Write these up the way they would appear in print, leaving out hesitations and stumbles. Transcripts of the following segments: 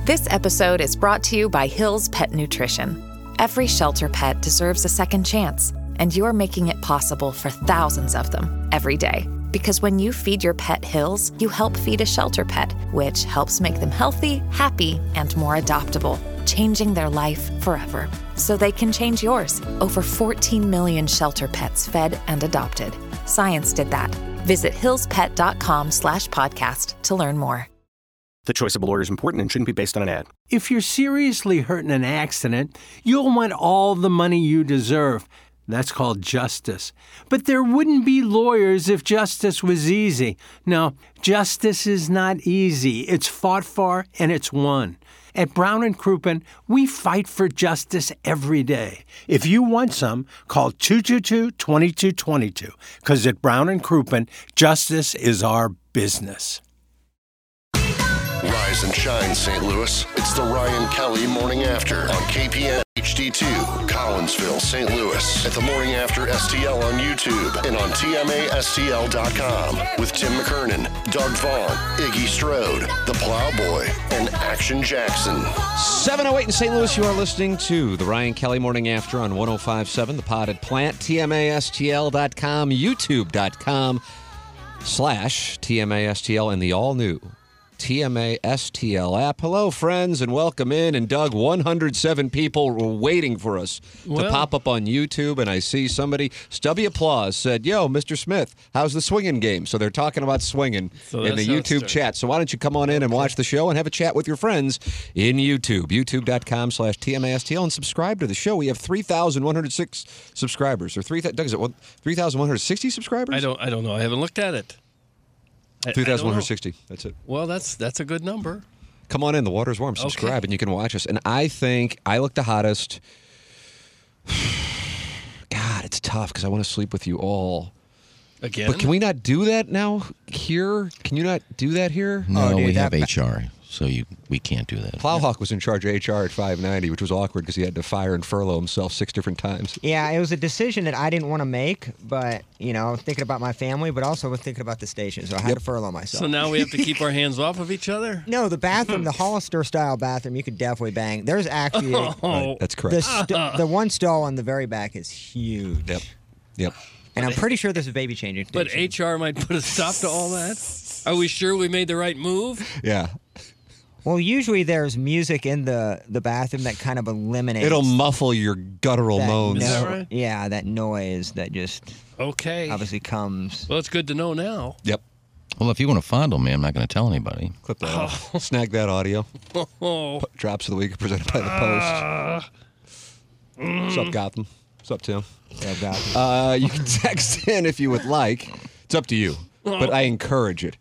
This episode is brought to you by Hill's Pet Nutrition. Every shelter pet deserves a second chance, and you're making it possible for thousands of them every day. Because when you feed your pet Hill's, you help feed a shelter pet, which helps make them healthy, happy, and more adoptable, changing their life forever. So they can change yours. Over 14 million shelter pets fed and adopted. Science did that. Visit hillspet.com/podcast to learn more. The choice of a lawyer is important and shouldn't be based on an ad. If you're seriously hurt in an accident, you'll want all the money you deserve. That's called justice. But there wouldn't be lawyers if justice was easy. No, justice is not easy. It's fought for and it's won. At Brown & Crouppen, we fight for justice every day. If you want some, call 222-2222, because at Brown & Crouppen, justice is our business. Rise and shine, St. Louis. It's the Ryan Kelly Morning After on KPN HD2, Collinsville, St. Louis. At the Morning After STL on YouTube and on TMASTL.com with Tim McKernan, Doug Vaughn, Iggy Strode, The Plowboy, and Action Jackson. 7:08 in St. Louis, you are listening to the Ryan Kelly Morning After on 105.7, The Potted Plant, TMASTL.com, YouTube.com/TMASTL, and the all-new TMA STL app. Hello, friends, and welcome in. And Doug, 107 people were waiting for us to pop up on YouTube, and I see somebody, Stubby Applause, said, "Yo, Mr. Smith, how's the swinging game?" So they're talking about swinging in the YouTube chat. So why don't you come on in and watch the show and have a chat with your friends in YouTube, youtube.com/TMASTL, and subscribe to the show. We have 3,106 subscribers, or Doug, is it 3,160 subscribers? I don't know. I haven't looked at it. 3,160. That's it. Well, that's a good number. Come on in. The water's warm. Subscribe, and you can watch us. And I think I look the hottest. God, it's tough because I want to sleep with you all. Again? But can we not do that now here? Can you not do that here? No, we have HR, so we can't do that. Plowhawk was in charge of HR at 590, which was awkward because he had to fire and furlough himself 6 different times. Yeah, it was a decision that I didn't want to make, but, thinking about my family, but also was thinking about the station, so I had to furlough myself. So now we have to keep our hands off of each other? No, the bathroom, the Hollister-style bathroom, you could definitely bang. There's actually... Right, that's correct. The one stall on the very back is huge. Yep. And I'm pretty sure there's a baby changing But station. HR might put a stop to all that? Are we sure we made the right move? Yeah. Well, usually there's music in the bathroom that kind of eliminates... It'll muffle your guttural moans. Is that right? Yeah, that noise that just obviously comes... Well, it's good to know now. Yep. Well, if you want to fondle me, I'm not going to tell anybody. Clip that off. Snag that audio. Drops of the week presented by The Post. What's up, Gotham? What's up, Tim? What's up, Gotham? You can text in if you would like. It's up to you, but I encourage it.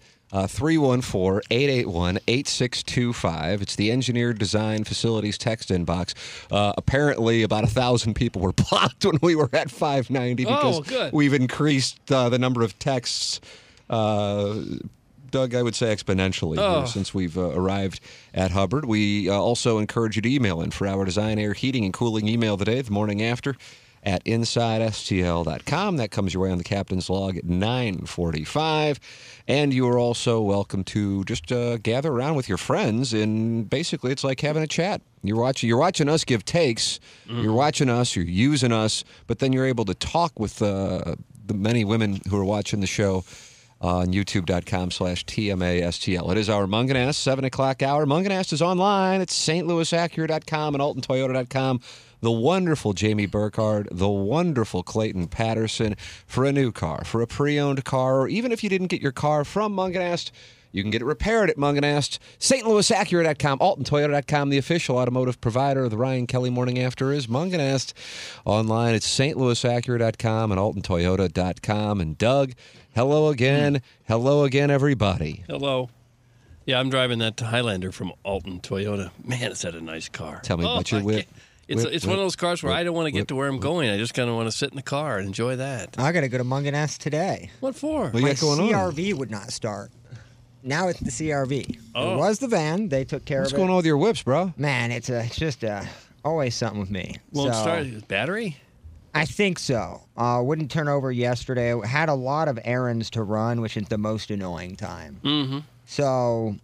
314-881-8625. It's the Engineered Design Facilities text inbox. Apparently, about 1,000 people were blocked when we were at 590 because we've increased the number of texts, Doug, I would say exponentially here since we've arrived at Hubbard. We also encourage you to email in for our design, air, heating, and cooling email of the day, the morning after, at InsideSTL.com. That comes your way on the Captain's Log at 9:45. And you are also welcome to just gather around with your friends, and basically it's like having a chat. You're watching us give takes. You're watching us, you're using us, but then you're able to talk with the many women who are watching the show on youtube.com/TMASTL. It is our Munganast 7 o'clock hour. Munganast is online at stlouisacura.com and altontoyota.com. The wonderful Jamie Burkhardt, the wonderful Clayton Patterson. For a new car, for a pre-owned car, or even if you didn't get your car from Munganast, you can get it repaired at Munganast. stlouisacura.com, altontoyota.com. The official automotive provider of the Ryan Kelly Morning After is Munganast. Online at stlouisacura.com and altontoyota.com. And Doug, hello again. Hello again, everybody. Hello. Yeah, I'm driving that Highlander from Alton Toyota. Man, is that a nice car. Tell me about your whip. It's one of those cars where I don't want to get to where I'm going. I just kind of want to sit in the car and enjoy that. I got to go to Munganast today. What for? What you got going on? My CRV would not start. Now it's the CRV. Oh. It was the van. They took care What's of it. going on with your whips, bro? Man, it's just always something with me. Won't start. Battery? I think so. Wouldn't turn over yesterday. Had a lot of errands to run, which is the most annoying time. Mm-hmm. So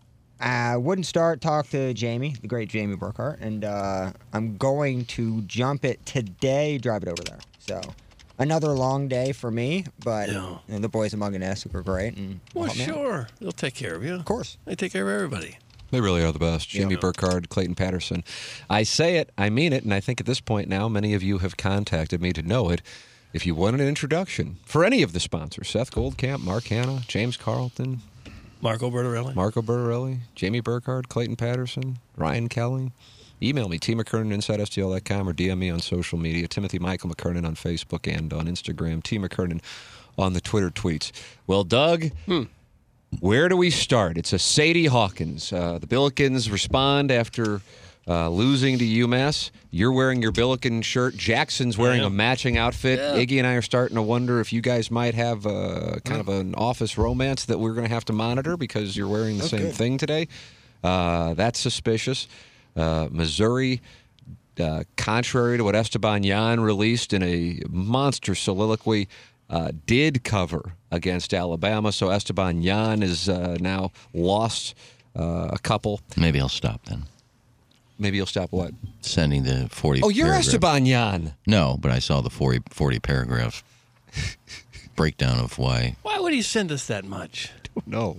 I wouldn't talk to Jamie, the great Jamie Burkhart, and I'm going to jump it today, drive it over there. So another long day for me, but the boys at Munganess are great. And well, sure. They'll take care of you. Of course. They take care of everybody. They really are the best. Jamie Burkhart, Clayton Patterson. I say it, I mean it, and I think at this point now many of you have contacted me to know it. If you want an introduction for any of the sponsors, Seth Goldcamp, Mark Hanna, James Carlton, Marco Bertorelli, Jamie Burkhart, Clayton Patterson, Ryan Kelly, email me, tmckernan, InsideSTL.com, or DM me on social media, Timothy Michael McKernan on Facebook and on Instagram, T. McKernan on the Twitter tweets. Well, Doug, where do we start? It's a Sadie Hawkins. The Billikens respond after losing to UMass. You're wearing your Billiken shirt. Jackson's wearing a matching outfit. Yeah. Iggy and I are starting to wonder if you guys might have kind of an office romance that we're going to have to monitor because you're wearing the same thing today. That's suspicious. Missouri, contrary to what Esteban Yan released in a monster soliloquy, did cover against Alabama. So Esteban Yan is now lost a couple. Maybe I'll stop then. Maybe you'll stop what? Sending the 40 Oh, you're paragraph. Esteban Yan. No, but I saw the 40 paragraph breakdown of why. Why would he send us that much? No.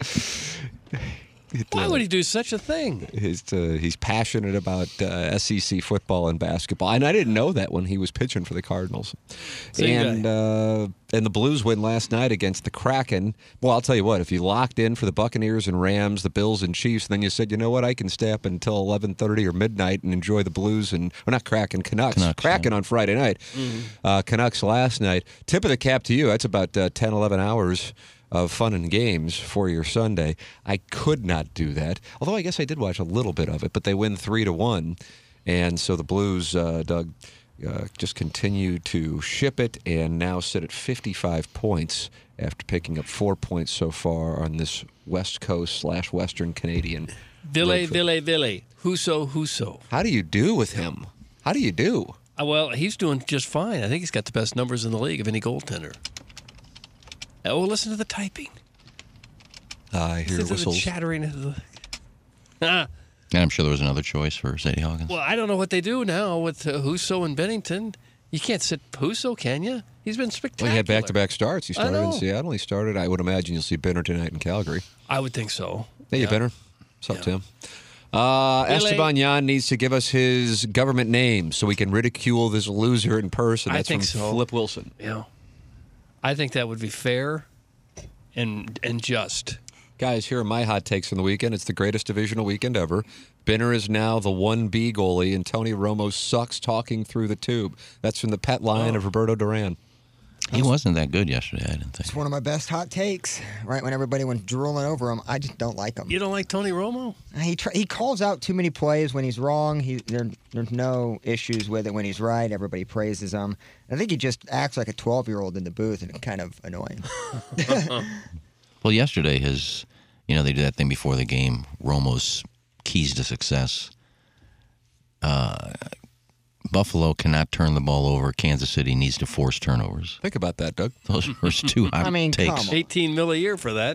Why would he do such a thing? He's passionate about SEC football and basketball, and I didn't know that when he was pitching for the Cardinals. And the Blues win last night against the Kraken. Well, I'll tell you what, if you locked in for the Buccaneers and Rams, the Bills and Chiefs, and then you said, you know what, I can stay up until 11:30 or midnight and enjoy the Blues and not Kraken, Canucks Kraken on Friday night. Canucks last night. Tip of the cap to you. That's about 10, 11 hours of fun and games for your Sunday. I could not do that, although I guess I did watch a little bit of it, but they win 3-1, and so the Blues, Doug, just continue to ship it and now sit at 55 points after picking up 4 points so far on this West Coast / Western Canadian. Ville. Husso. How do you do with him? How do you do? Well, he's doing just fine. I think he's got the best numbers in the league of any goaltender. Oh, listen to the typing. I hear listen whistles. To the chattering. And I'm sure there was another choice for Sadie Hawkins. Well, I don't know what they do now with Husso and Bennington. You can't sit Husso, can you? He's been spectacular. Well, he had back-to-back starts. He started in Seattle. He started, I would imagine you'll see Benner tonight in Calgary. I would think so. Hey, Benner. What's up, Tim? Esteban Yan needs to give us his government name so we can ridicule this loser in person. That's from Flip Wilson. Yeah. I think that would be fair and just. Guys, here are my hot takes from the weekend. It's the greatest divisional weekend ever. Benner is now the 1B goalie, and Tony Romo sucks talking through the tube. That's from the pet line of Roberto Duran. He wasn't that good yesterday, I didn't think. It's one of my best hot takes. Right when everybody went drooling over him, I just don't like him. You don't like Tony Romo? He calls out too many plays when he's wrong. There's no issues with it when he's right. Everybody praises him. I think he just acts like a 12-year-old in the booth, and it's kind of annoying. Well, yesterday they did that thing before the game, Romo's keys to success. Buffalo cannot turn the ball over. Kansas City needs to force turnovers. Think about that, Doug. Those first two hot takes. $18 million a year for that.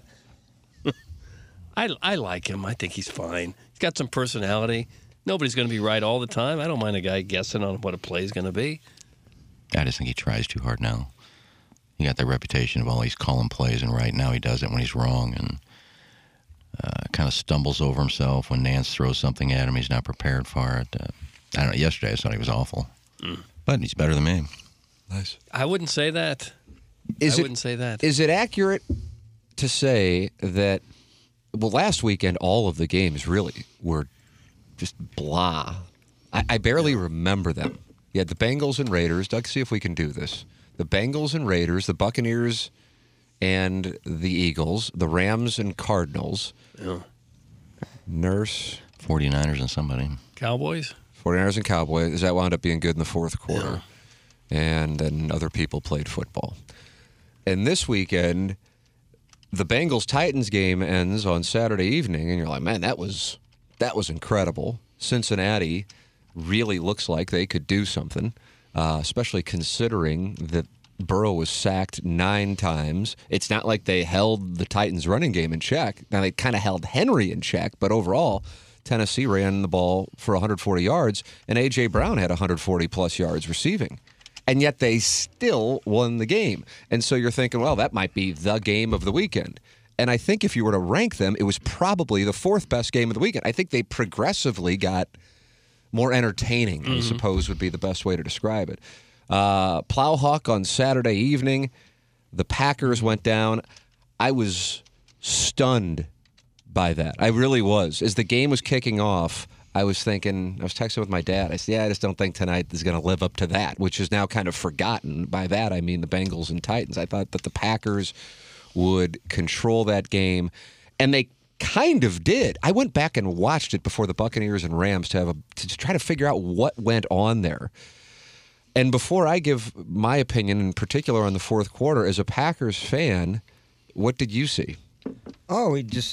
I like him. I think he's fine. He's got some personality. Nobody's going to be right all the time. I don't mind a guy guessing on what a play is going to be. I just think he tries too hard now. He got that reputation of always calling plays, and right now he does it when he's wrong and kind of stumbles over himself when Nance throws something at him. He's not prepared for it. I don't know. Yesterday I thought he was awful, but he's better than me. Nice. I wouldn't say that. I wouldn't say that. Is it accurate to say that, well, last weekend all of the games really were just blah? I barely remember them. You had the Bengals and Raiders. Doug, see if we can do this. The Bengals and Raiders, the Buccaneers and the Eagles, the Rams and Cardinals. Yeah. Nurse. 49ers and somebody. Cowboys? 49ers and Cowboys. That wound up being good in the fourth quarter. Yeah. And then other people played football. And this weekend, the Bengals-Titans game ends on Saturday evening, and you're like, man, that was incredible. Cincinnati really looks like they could do something, especially considering that Burrow was sacked 9 times. It's not like they held the Titans' running game in check. Now, they kind of held Henry in check, but overall, Tennessee ran the ball for 140 yards, and A.J. Brown had 140-plus yards receiving. And yet they still won the game. And so you're thinking, well, that might be the game of the weekend. And I think if you were to rank them, it was probably the 4th best game of the weekend. I think they progressively got more entertaining, I suppose would be the best way to describe it. Plowhawk on Saturday evening, the Packers went down. I was stunned by that. I really was. As the game was kicking off, I was texting with my dad. I said, I just don't think tonight is going to live up to that, which is now kind of forgotten. By that, I mean the Bengals and Titans. I thought that the Packers would control that game, and they kind of did. I went back and watched it before the Buccaneers and Rams to try to figure out what went on there. And before I give my opinion, in particular on the fourth quarter, as a Packers fan, what did you see? Oh,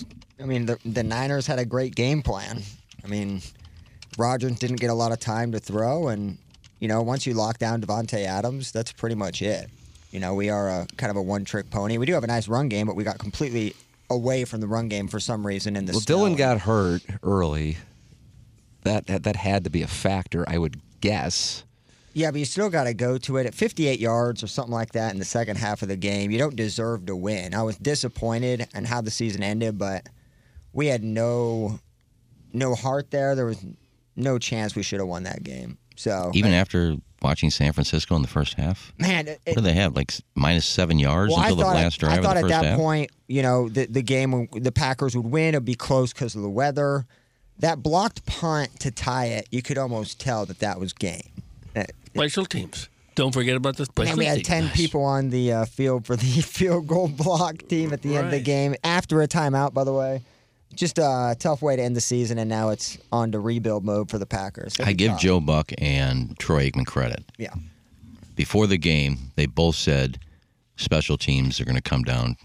the Niners had a great game plan. I mean, Rodgers didn't get a lot of time to throw, and, once you lock down Devontae Adams, that's pretty much it. We are kind of a one-trick pony. We do have a nice run game, but we got completely away from the run game for some reason in the snow. Dylan got hurt early. That had to be a factor, I would guess. Yeah, but you still got to go to it at 58 yards or something like that in the second half of the game. You don't deserve to win. I was disappointed in how the season ended, but we had no heart there. There was no chance we should have won that game. So even after watching San Francisco in the first half, man, what do they have? Like -7 yards until the last drive of the first half? I thought at that point, the game, the Packers would win. It'd be close because of the weather. That blocked punt to tie it, you could almost tell that was game. Special teams. Don't forget about the special teams. We had 10 people on the field for the field goal block team at the end of the game. After a timeout, by the way. Just a tough way to end the season, and now it's on to rebuild mode for the Packers. I give Joe Buck and Troy Aikman credit. Yeah. Before the game, they both said special teams are going to come down.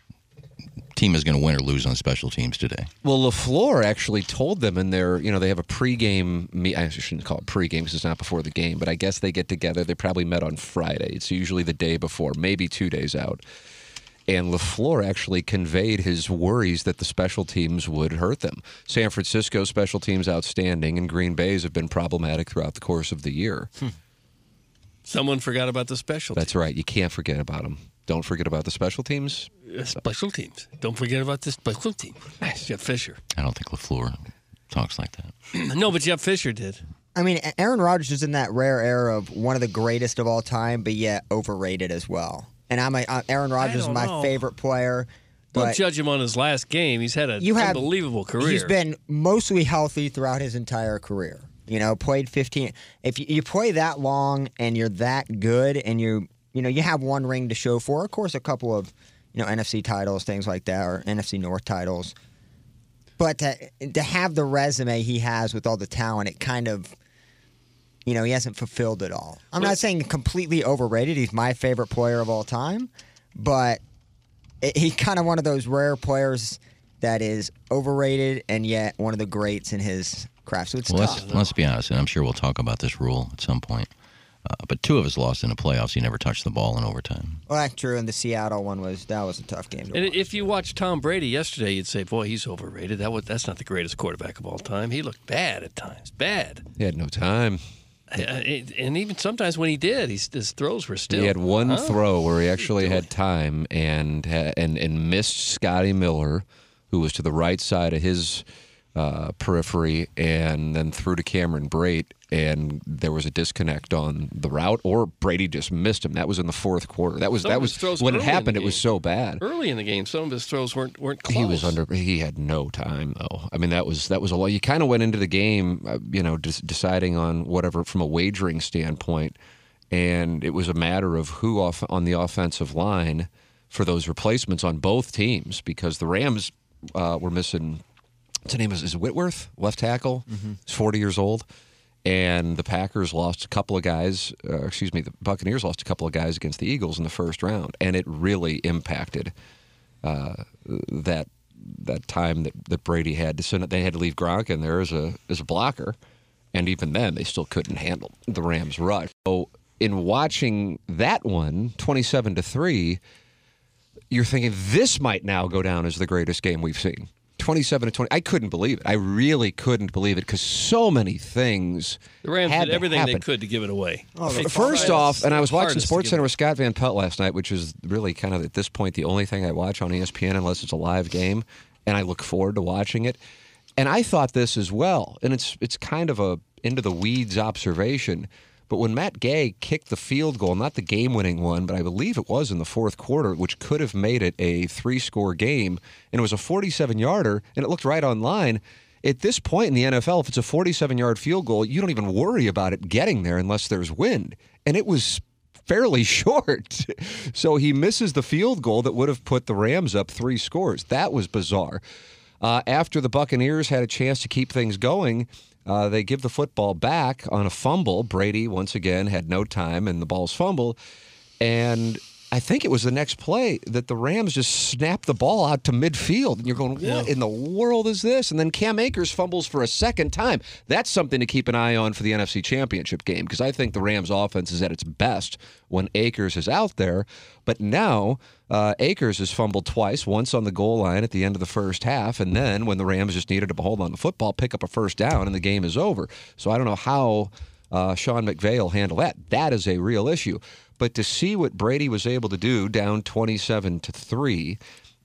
Team is going to win or lose on special teams today. Well, LaFleur actually told them in their, they have a pregame I shouldn't call it pregame because it's not before the game, but I guess they get together. They probably met on Friday. It's usually the day before, maybe 2 days out. And LaFleur actually conveyed his worries that the special teams would hurt them. San Francisco's special teams outstanding, and Green Bay's have been problematic throughout the course of the year. Someone forgot about the special teams. That's right. You can't forget about them. Don't forget about the special teams. Special teams. Don't forget about the special team. Nice. Jeff Fisher. I don't think LaFleur talks like that. No, but Jeff Fisher did. I mean, Aaron Rodgers is in that rare era of one of the greatest of all time, but yet overrated as well. And Aaron Rodgers is my favorite player. Don't judge him on his last game. He's had an unbelievable career. He's been mostly healthy throughout his entire career. Played 15. If you play that long and you're that good, and you have one ring to show for, of course, a couple of NFC titles, things like that, or NFC North titles. But to have the resume he has with all the talent, it kind of. He hasn't fulfilled it all. I'm not saying completely overrated. He's my favorite player of all time. But he's kind of one of those rare players that is overrated and yet one of the greats in his craft. So it's tough. Let's be honest, and I'm sure we'll talk about this rule at some point. But 2 of us lost in the playoffs. He never touched the ball in overtime. Well, that's true. And the Seattle one was a tough game. And if you watch Tom Brady yesterday, you'd say, boy, he's overrated. That's not the greatest quarterback of all time. He looked bad at times. Bad. He had no time. And even sometimes when he did, his throws were still. He had one throw where he actually had time and missed Scotty Miller, who was to the right side of his periphery, and then threw to Cameron Brate, and there was a disconnect on the route, or Brady just missed him. That was in the fourth quarter. That was when it happened. It was so bad. Early in the game, some of his throws weren't close. He had no time though. I mean, that was a lot. You kind of went into the game, deciding on whatever from a wagering standpoint, and it was a matter of who on the offensive line for those replacements on both teams, because the Rams were missing. What's his name? Is Whitworth, left tackle? Mm-hmm. He's 40 years old. And the Packers lost a couple of guys. The Buccaneers lost a couple of guys against the Eagles in the first round, and it really impacted that time that Brady had. So they had to leave Gronk in there as a blocker, and even then they still couldn't handle the Rams' rush. So in watching that one, 27-3, you're thinking this might now go down as the greatest game we've seen. 27-20. I couldn't believe it. I really couldn't believe it because so many things. The Rams had did to everything happen. they could to give it away. First off, and I was watching Hardest to SportsCenter give with Scott Van Pelt last night, which is really kind of at this point the only thing I watch on ESPN unless it's a live game, and I look forward to watching it. And I thought this as well, and it's kind of a into the weeds observation. But when Matt Gay kicked the field goal, not the game-winning one, but I believe it was in the fourth quarter, which could have made it a 3-score game, and it was a 47-yarder, and it looked right on line. At this point in the NFL, if it's a 47-yard field goal, you don't even worry about it getting there unless there's wind. And it was fairly short. So he misses the field goal that would have put the Rams up 3 scores. That was bizarre. After the Buccaneers had a chance to keep things going, they give the football back on a fumble. Brady, once again, had no time, and the ball's fumbled. And I think it was the next play that the Rams just snapped the ball out to midfield. And you're going, what in the world is this? And then Cam Akers fumbles for a second time. That's something to keep an eye on for the NFC Championship game because I think the Rams' offense is at its best when Akers is out there. But now Akers has fumbled twice, once on the goal line at the end of the first half, and then when the Rams just needed to hold on the football, pick up a first down, and the game is over. So I don't know how Sean McVay will handle that. That is a real issue. But to see what Brady was able to do down 27-3,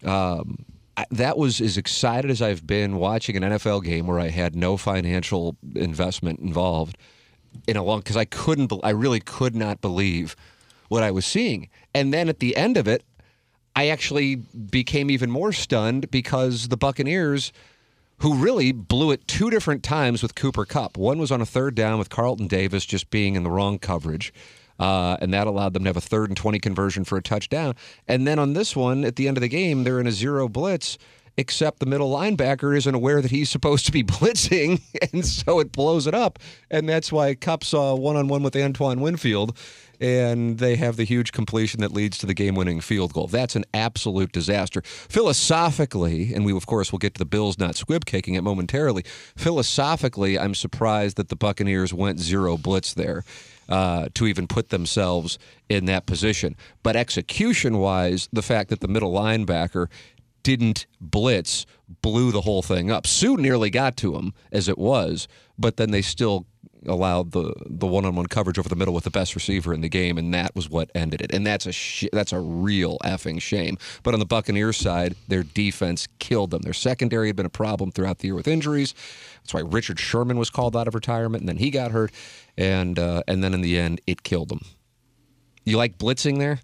that was as excited as I've been watching an NFL game where I had no financial investment involved in a long, because I really could not believe what I was seeing. And then at the end of it, I actually became even more stunned because the Buccaneers, who really blew it 2 different times with Cooper Kupp. One was on a 3rd down with Carlton Davis just being in the wrong coverage. And that allowed them to have a 3rd and 20 conversion for a touchdown. And then on this one, at the end of the game, they're in a 0 blitz, except the middle linebacker isn't aware that he's supposed to be blitzing, and so it blows it up. And that's why Kupp's one-on-one with Antoine Winfield, and they have the huge completion that leads to the game-winning field goal. That's an absolute disaster. Philosophically, and we, of course, will get to the Bills not squib kicking it momentarily, philosophically, I'm surprised that the Buccaneers went 0 blitz there. To even put themselves in that position. But execution-wise, the fact that the middle linebacker didn't blitz blew the whole thing up. Sue nearly got to him as it was, but then they still allowed the one-on-one coverage over the middle with the best receiver in the game, and that was what ended it. And that's a real effing shame. But on the Buccaneers side, their defense killed them. Their secondary had been a problem throughout the year with injuries. That's why Richard Sherman was called out of retirement, and then he got hurt. And then in the end, it killed them. You like blitzing there?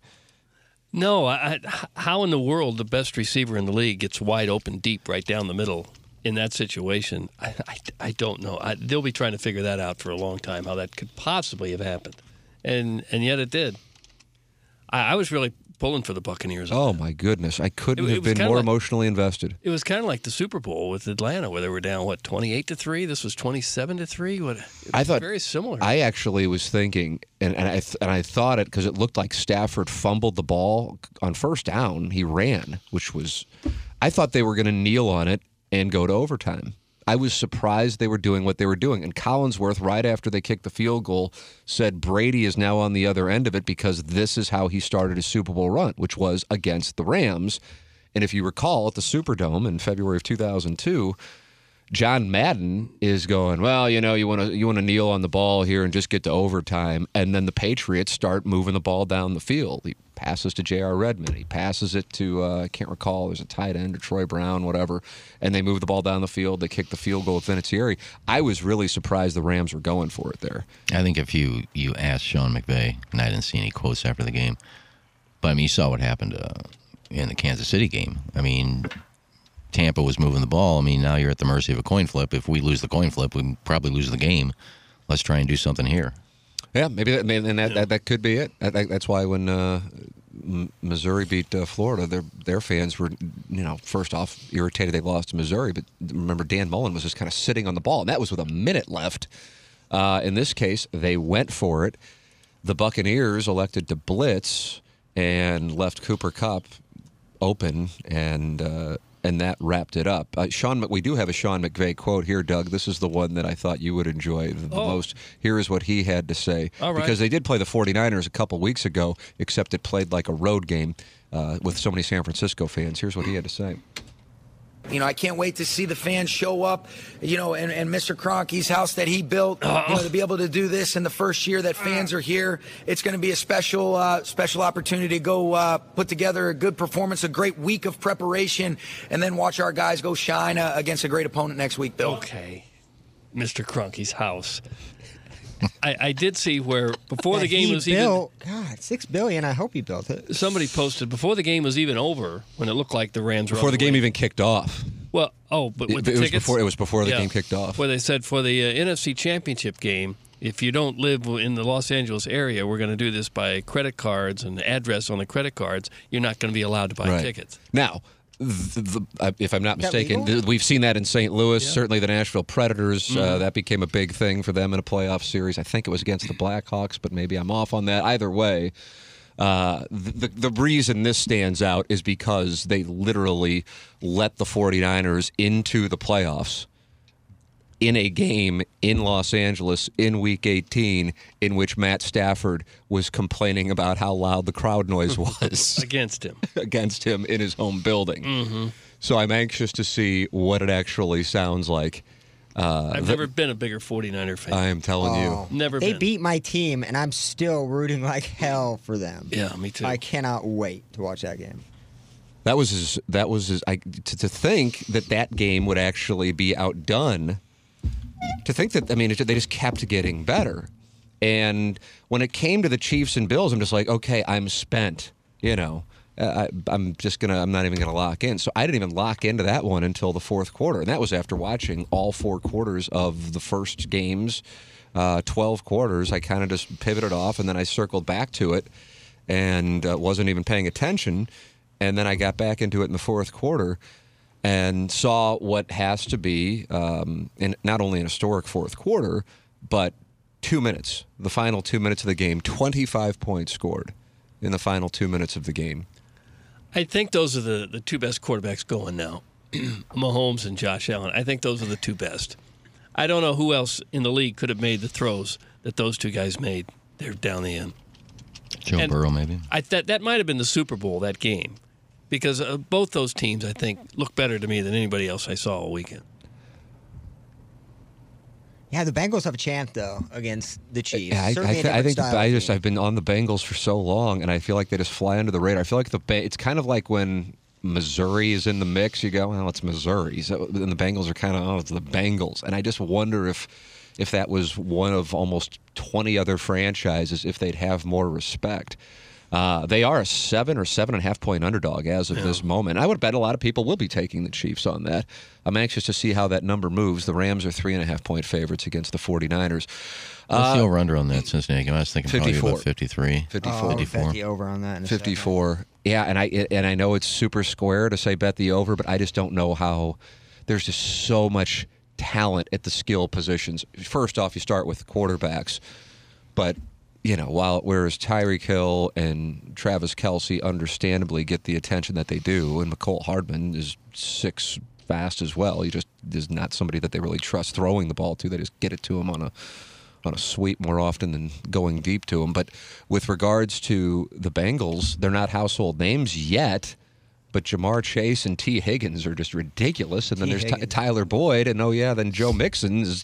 No. How in the world the best receiver in the league gets wide open deep right down the middle in that situation? I don't know. They'll be trying to figure that out for a long time, how that could possibly have happened. And yet it did. I was really pulling for the Buccaneers. Oh, my goodness. I couldn't have been more emotionally invested. It was kind of like the Super Bowl with Atlanta where they were down, 28-3? This was 27-3? I thought very similar. I actually was thinking, and I thought it because it looked like Stafford fumbled the ball on first down. He ran, which was, I thought they were going to kneel on it and go to overtime. I was surprised they were doing what they were doing. And Collinsworth, right after they kicked the field goal, said Brady is now on the other end of it because this is how he started his Super Bowl run, which was against the Rams. And if you recall, at the Superdome in February of 2002, John Madden is going, well, you want to kneel on the ball here and just get to overtime. And then the Patriots start moving the ball down the field. He passes to J.R. Redmond. He passes it to, I can't recall, there's a tight end or Troy Brown, whatever. And they move the ball down the field. They kick the field goal with Vinatieri. I was really surprised the Rams were going for it there. I think if you asked Sean McVay, and I didn't see any quotes after the game, but I mean, you saw what happened in the Kansas City game. I mean, Tampa was moving the ball. I mean, now you're at the mercy of a coin flip. If we lose the coin flip, we probably lose the game. Let's try and do something here. Yeah, maybe that could be it. That's why when Missouri beat Florida, their fans were, first off irritated they lost to Missouri, but remember Dan Mullen was just kind of sitting on the ball, and that was with a minute left. In this case, they went for it. The Buccaneers elected to blitz and left Cooper Kupp open, and and that wrapped it up. We do have a Sean McVay quote here, Doug. This is the one that I thought you would enjoy the most. Here is what he had to say. All right. Because they did play the 49ers a couple weeks ago, except it played like a road game with so many San Francisco fans. Here's what he had to say. I can't wait to see the fans show up, and Mr. Kroenke's house that he built, to be able to do this in the first year that fans are here. It's going to be a special opportunity to go put together a good performance, a great week of preparation, and then watch our guys go shine against a great opponent next week, Bill. Okay, Mr. Kroenke's house. I did see where before the game was God, $6 billion. I hope he built it. Somebody posted before the game was even over when it looked like the Rams were Before the game even kicked off. Well, but with the tickets, it was before the game kicked off. Where they said for the NFC Championship game, if you don't live in the Los Angeles area, we're going to do this by credit cards and address on the credit cards. You're not going to be allowed to buy tickets. Now, if I'm not mistaken, we've seen that in St. Louis. Yeah. Certainly the Nashville Predators, that became a big thing for them in a playoff series. I think it was against the Blackhawks, but maybe I'm off on that. Either way, the reason this stands out is because they literally let the 49ers into the playoffs in a game in Los Angeles in Week 18 in which Matt Stafford was complaining about how loud the crowd noise was. Against him in his home building. Mm-hmm. So I'm anxious to see what it actually sounds like. I've never been a bigger 49er fan. I am telling you. Never They been. beat my team, and I'm still rooting like hell for them. Yeah, me too. I cannot wait to watch that game. That was his. To think that game would actually be outdone. To think that, they just kept getting better. And when it came to the Chiefs and Bills, I'm just like, okay, I'm spent. I'm not even going to lock in. So I didn't even lock into that one until the fourth quarter. And that was after watching all 4 quarters of the first game's 12 quarters. I kind of just pivoted off, and then I circled back to it and wasn't even paying attention. And then I got back into it in the fourth quarter and saw what has to be not only an historic fourth quarter, but 2 minutes, the final 2 minutes of the game, 25 points scored in the final 2 minutes of the game. I think those are the two best quarterbacks going now, Mahomes and Josh Allen. I think those are the two best. I don't know who else in the league could have made the throws that those two guys made. They're down the end. Joe Burrow, maybe? That might have been the Super Bowl, that game. Because both those teams, I think, look better to me than anybody else I saw all weekend. Yeah, the Bengals have a chance, though, against the Chiefs. Yeah, I've been on the Bengals for so long, and I feel like they just fly under the radar. I feel like it's kind of like when Missouri is in the mix. You go, well, it's Missouri. So, and the Bengals are kind of, it's the Bengals. And I just wonder if that was one of almost 20 other franchises, if they'd have more respect. They are a 7 or 7.5 point underdog as of this moment. I would bet a lot of people will be taking the Chiefs on that. I'm anxious to see how that number moves. The Rams are 3.5 point favorites against the 49ers. What's the over-under on that Cincinnati game? I was thinking 54. probably about 53. 54. 54. Bet the over on that in a 54. second. Yeah, and I know it's super square to say bet the over, but I just don't know how. There's just so much talent at the skill positions. First off, you start with the quarterbacks, but whereas Tyreek Hill and Travis Kelce understandably get the attention that they do, and McCole Hardman is 6 fast as well. He just is not somebody that they really trust throwing the ball to. They just get it to him on a sweep more often than going deep to him. But with regards to the Bengals, they're not household names yet, but Jamar Chase and T. Higgins are just ridiculous. And then there's Tyler Boyd, and then Joe Mixon is,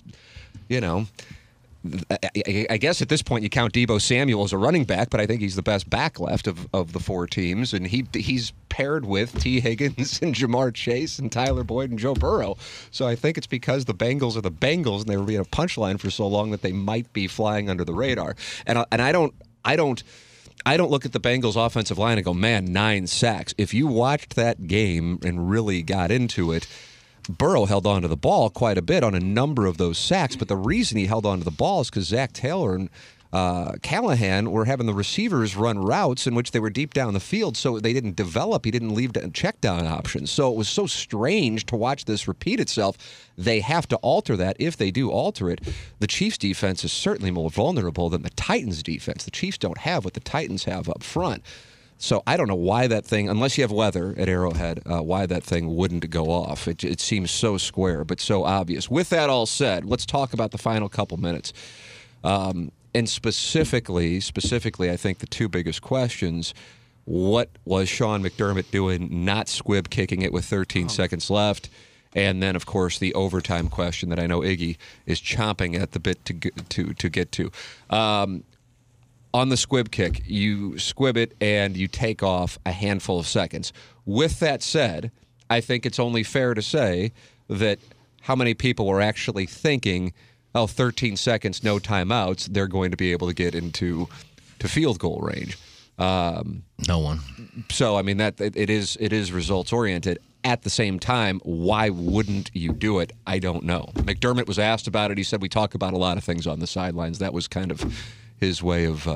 I guess at this point you count Deebo Samuel as a running back, but I think he's the best back left of the 4 teams, and he's paired with T. Higgins and Jamar Chase and Tyler Boyd and Joe Burrow. So I think it's because the Bengals are the Bengals, and they were being a punchline for so long that they might be flying under the radar. And I don't look at the Bengals offensive line and go, man, 9 sacks. If you watched that game and really got into it, Burrow held on to the ball quite a bit on a number of those sacks, but the reason he held on to the ball is because Zach Taylor and Callahan were having the receivers run routes in which they were deep down the field, so they didn't develop. He didn't leave check down options. So it was so strange to watch this repeat itself. They have to alter that. If they do alter it, the Chiefs' defense is certainly more vulnerable than the Titans' defense. The Chiefs don't have what the Titans have up front. So I don't know why that thing, unless you have weather at Arrowhead, why that thing wouldn't go off. It seems so square, but so obvious. With that all said, let's talk about the final couple minutes. And specifically, I think the two biggest questions, what was Sean McDermott doing, not squib kicking it with 13 seconds left? And then, of course, the overtime question that I know Iggy is chomping at the bit to get to. On the squib kick, you squib it and you take off a handful of seconds. With that said, I think it's only fair to say that how many people were actually thinking, 13 seconds, no timeouts, they're going to be able to get into field goal range. No one. So, I mean, that it is results oriented. At the same time, why wouldn't you do it? I don't know. McDermott was asked about it. He said we talk about a lot of things on the sidelines. That was kind of his way of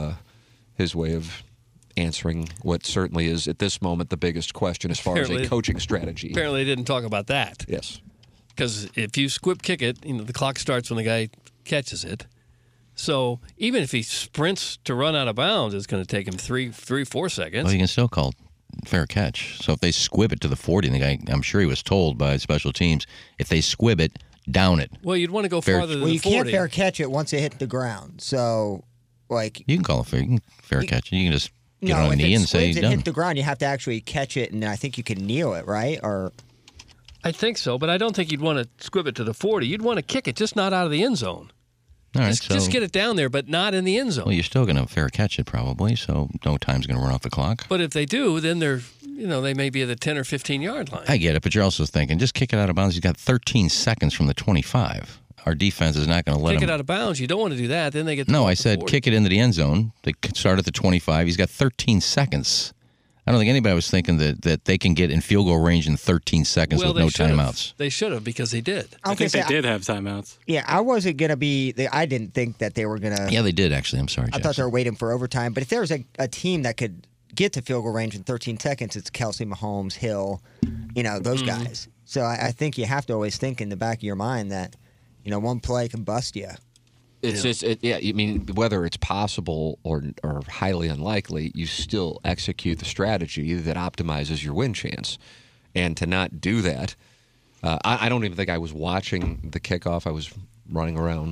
answering what certainly is at this moment the biggest question as far as a coaching strategy. Apparently, they didn't talk about that. Yes, because if you squib kick it, the clock starts when the guy catches it. So even if he sprints to run out of bounds, it's going to take him 4 seconds. Well, you can still call fair catch. So if they squib it to the 40, and the guy, I'm sure he was told by special teams, if they squib it, down it. Well, you'd want to go farther than the 40. Well, you can't fair catch it once it hit the ground. So, you can call it fair catch. You can just get on a knee and say done. If it hit the ground, you have to actually catch it, and I think you can kneel it, right? Or I think so, but I don't think you'd want to squib it to the 40. You'd want to kick it, just not out of the end zone. All right, just get it down there, but not in the end zone. Well, you're still going to fair catch it probably, so no time's going to run off the clock. But if they do, then they may be at the 10 or 15-yard line. I get it, but you're also thinking, just kick it out of bounds. You've got 13 seconds from the 25. Our defense is not going to let him. Kick it out of bounds. You don't want to do that. Then they get. No, I said kick it into the end zone. They start at the 25. He's got 13 seconds. I don't think anybody was thinking that they can get in field goal range in 13 seconds with no timeouts. They should have, because they did. I think they did have timeouts. Yeah, I wasn't going to be. I didn't think that they were going to. Yeah, they did, actually. I'm sorry, I thought they were waiting for overtime. But if there's a team that could get to field goal range in 13 seconds, it's Kelsey, Mahomes, Hill, those guys. So I think you have to always think in the back of your mind that, one play can bust you. It's just, I mean, whether it's possible or highly unlikely, you still execute the strategy that optimizes your win chance. And to not do that, I don't even think I was watching the kickoff. I was running around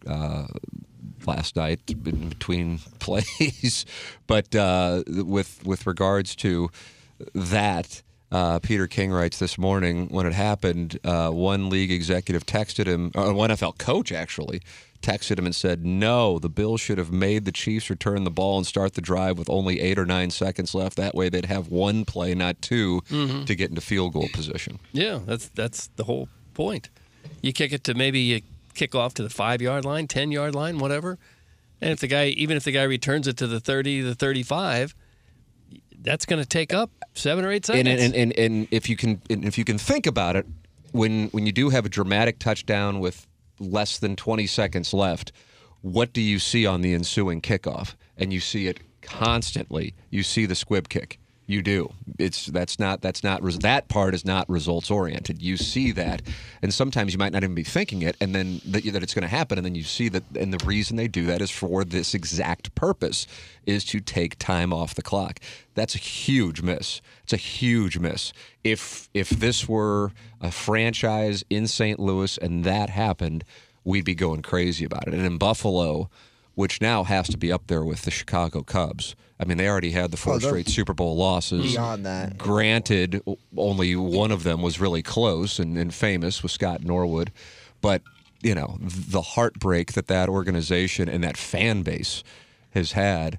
last night in between plays. But with regards to that, Peter King writes this morning, when it happened, one league executive texted him, or one NFL coach actually, texted him and said, no, the Bills should have made the Chiefs return the ball and start the drive with only 8 or 9 seconds left. That way they'd have one play, not two, to get into field goal position. Yeah, that's the whole point. You kick it to maybe you kick off to the 5-yard line, 10-yard line, whatever. And if the guy returns it to the 30, the 35, that's going to take up 7 or 8 seconds. And if you can think about it, when you do have a dramatic touchdown with less than 20 seconds left, what do you see on the ensuing kickoff? And you see it constantly. You see the squib kick. You do. That part is not results oriented. You see that, and sometimes you might not even be thinking it, and then that it's going to happen, and then you see that, and the reason they do that is for this exact purpose, is to take time off the clock. That's a huge miss. It's a huge miss. If this were a franchise in St. Louis and that happened, we'd be going crazy about it. And in Buffalo, which now has to be up there with the Chicago Cubs. I mean, they already had the 4 straight Super Bowl losses. Beyond that. Granted, only one of them was really close and famous with Scott Norwood. But, the heartbreak that organization and that fan base has had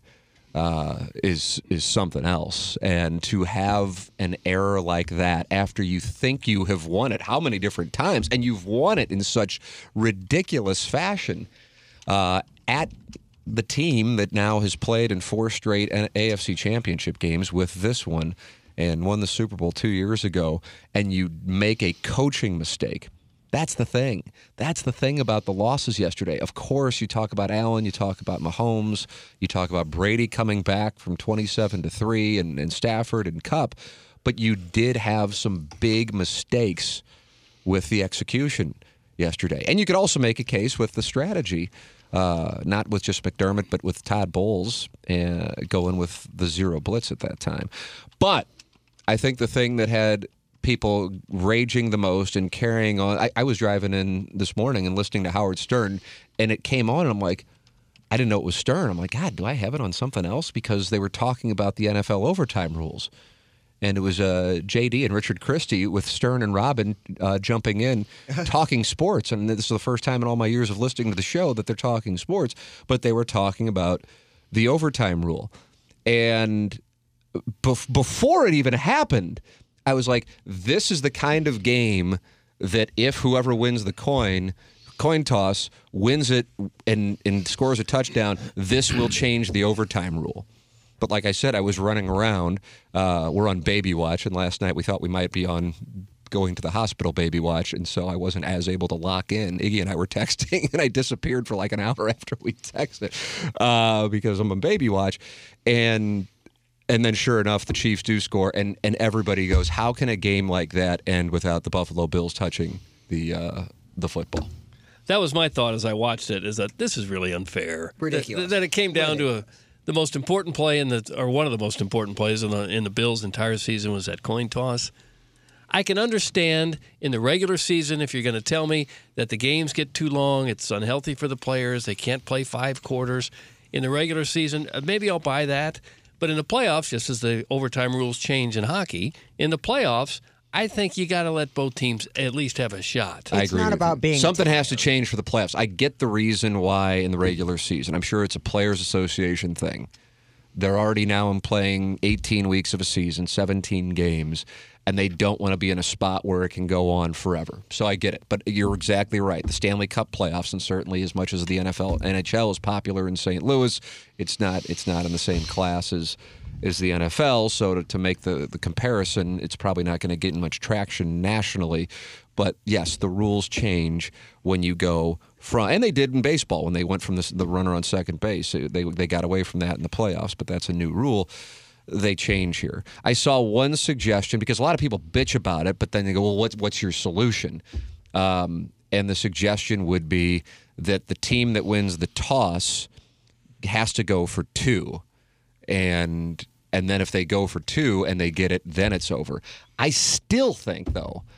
is something else. And to have an error like that after you think you have won it, how many different times? And you've won it in such ridiculous fashion at the team that now has played in 4 straight AFC championship games with this one and won the Super Bowl 2 years ago, and you make a coaching mistake. That's the thing. That's the thing about the losses yesterday. Of course, you talk about Allen, you talk about Mahomes, you talk about Brady coming back from 27-3 and Stafford and Kupp, but you did have some big mistakes with the execution. yesterday. And you could also make a case with the strategy, not with just McDermott, but with Todd Bowles going with the zero blitz at that time. But I think the thing that had people raging the most and carrying on, I was driving in this morning and listening to Howard Stern, and it came on, and I'm like, I didn't know it was Stern. I'm like, God, do I have it on something else? Because they were talking about the NFL overtime rules. And it was JD and Richard Christie with Stern and Robin jumping in, talking sports. And this is the first time in all my years of listening to the show that they're talking sports. But they were talking about the overtime rule. And before it even happened, I was like, this is the kind of game that if whoever wins the coin toss wins it and scores a touchdown, this will change the overtime rule. But like I said, I was running around. We're on baby watch, and last night we thought we might be on going to the hospital baby watch, and so I wasn't as able to lock in. Iggy and I were texting, and I disappeared for like an hour after we texted because I'm on baby watch. And then sure enough, the Chiefs do score, and everybody goes, how can a game like that end without the Buffalo Bills touching the football? That was my thought as I watched it, is that this is really unfair. Ridiculous. That it came down to the most important play or one of the most important plays in the Bills' entire season was that coin toss. I can understand in the regular season if you're going to tell me that the games get too long, it's unhealthy for the players, they can't play 5 quarters. In the regular season, maybe I'll buy that. But in the playoffs, just as the overtime rules change in hockey, in the playoffs, I think you got to let both teams at least have a shot. I agree. It's not about being something has to change for the playoffs. I get the reason why in the regular season. I'm sure it's a players' association thing. They're already now playing 18 weeks of a season, 17 games, and they don't want to be in a spot where it can go on forever. So I get it. But you're exactly right. The Stanley Cup playoffs, and certainly as much as the NHL is popular in St. Louis, it's not in the same class as the NFL. So to make the comparison, it's probably not going to get much traction nationally. But yes, the rules change when you go from, and they did in baseball when they went from the runner on second base. They got away from that in the playoffs, but that's a new rule. They change here. I saw one suggestion, because a lot of people bitch about it, but then they go, well, what's your solution? And the suggestion would be that the team that wins the toss has to go for 2. And then if they go for 2 and they get it, then it's over. I still think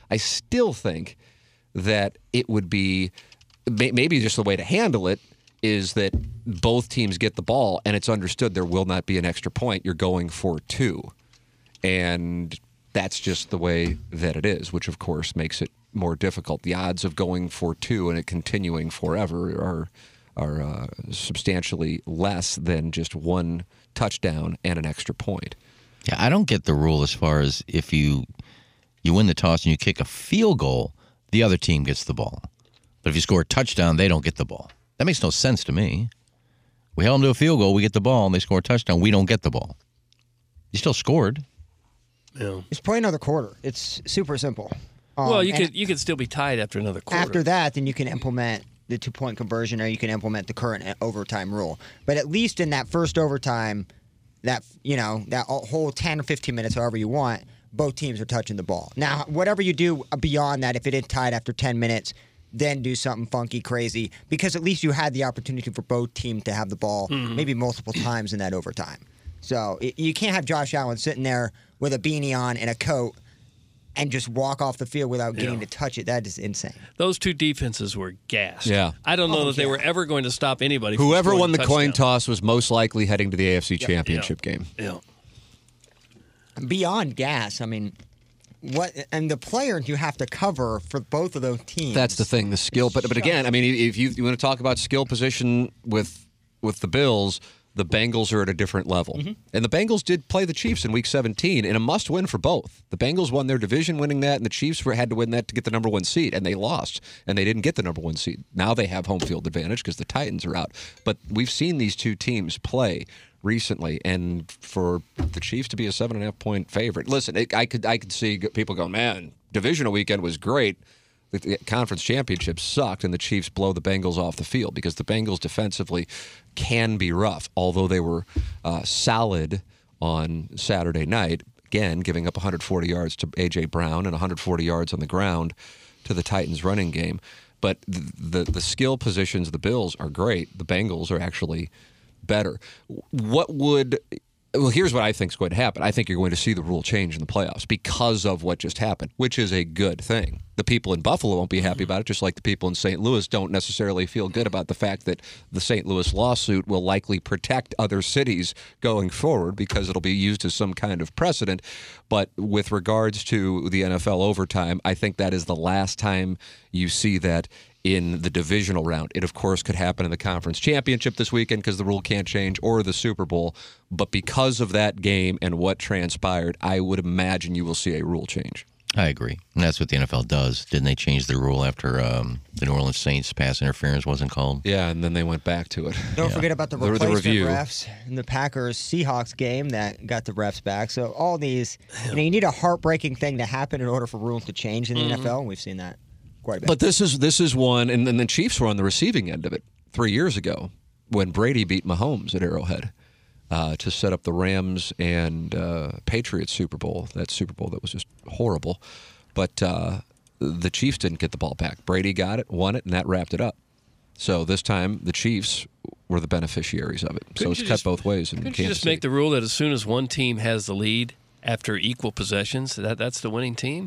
that it would be maybe just the way to handle it is that both teams get the ball and it's understood there will not be an extra point. You're going for 2. And that's just the way that it is, which of course makes it more difficult. The odds of going for 2 and it continuing forever are substantially less than just 1 touchdown and an extra point. Yeah, I don't get the rule as far as if you win the toss and you kick a field goal, the other team gets the ball. But if you score a touchdown, they don't get the ball. That makes no sense to me. We held them to a field goal, we get the ball, and they score a touchdown, we don't get the ball. You still scored. Yeah. Just play another quarter. It's super simple. Well, you could still be tied after another quarter. After that, then you can implement the 2-point conversion, or you can implement the current overtime rule. But at least in that first overtime, that whole 10 or 15 minutes, however you want, both teams are touching the ball. Now, whatever you do beyond that, if it is tied after 10 minutes, then do something funky, crazy, because at least you had the opportunity for both teams to have the ball maybe multiple times in that overtime. So you can't have Josh Allen sitting there with a beanie on and a coat and just walk off the field without getting to touch it. That is insane. Those 2 defenses were gassed. Yeah. I don't know that they were ever going to stop anybody from Whoever scoring won the coin touchdown. toss was most likely heading to the AFC Championship game. Yeah. Beyond gas, I mean, and the players you have to cover for both of those teams. That's the thing, the skill. But again, I mean, if you want to talk about skill position with the Bills, the Bengals are at a different level. Mm-hmm. And the Bengals did play the Chiefs in Week 17 in a must-win for both. The Bengals won their division winning that, and the Chiefs had to win that to get the number 1 seed, and they lost, and they didn't get the number 1 seed. Now they have home field advantage because the Titans are out. But we've seen these 2 teams play recently, and for the Chiefs to be a 7.5-point favorite. Listen, I could see people going, man, divisional weekend was great. The conference championship sucked, and the Chiefs blow the Bengals off the field because the Bengals defensively can be rough, although they were solid on Saturday night, again, giving up 140 yards to A.J. Brown and 140 yards on the ground to the Titans running game. But the skill positions of the Bills are great. The Bengals are actually better. Well, here's what I think is going to happen. I think you're going to see the rule change in the playoffs because of what just happened, which is a good thing. The people in Buffalo won't be happy about it, just like the people in St. Louis don't necessarily feel good about the fact that the St. Louis lawsuit will likely protect other cities going forward because it'll be used as some kind of precedent. But with regards to the NFL overtime, I think that is the last time you see that in the divisional round. It, of course, could happen in the conference championship this weekend because the rule can't change, or the Super Bowl. But because of that game and what transpired, I would imagine you will see a rule change. I agree. And that's what the NFL does. Didn't they change the rule after the New Orleans Saints pass interference wasn't called? Yeah, and then they went back to it. Don't forget about the replacement review. refs in the Packers-Seahawks game that got the refs back. So all these, you need a heartbreaking thing to happen in order for rules to change in the NFL, and we've seen that quite a bit. But this is one, and then the Chiefs were on the receiving end of it 3 years ago when Brady beat Mahomes at Arrowhead to set up the Rams and Patriots Super Bowl. That Super Bowl that was just horrible. But the Chiefs didn't get the ball back. Brady got it, won it, and that wrapped it up. So this time the Chiefs were the beneficiaries of it. So it's cut both ways in Kansas Couldn't you just City. make the rule that as soon as one team has the lead after equal possessions, that's the winning team?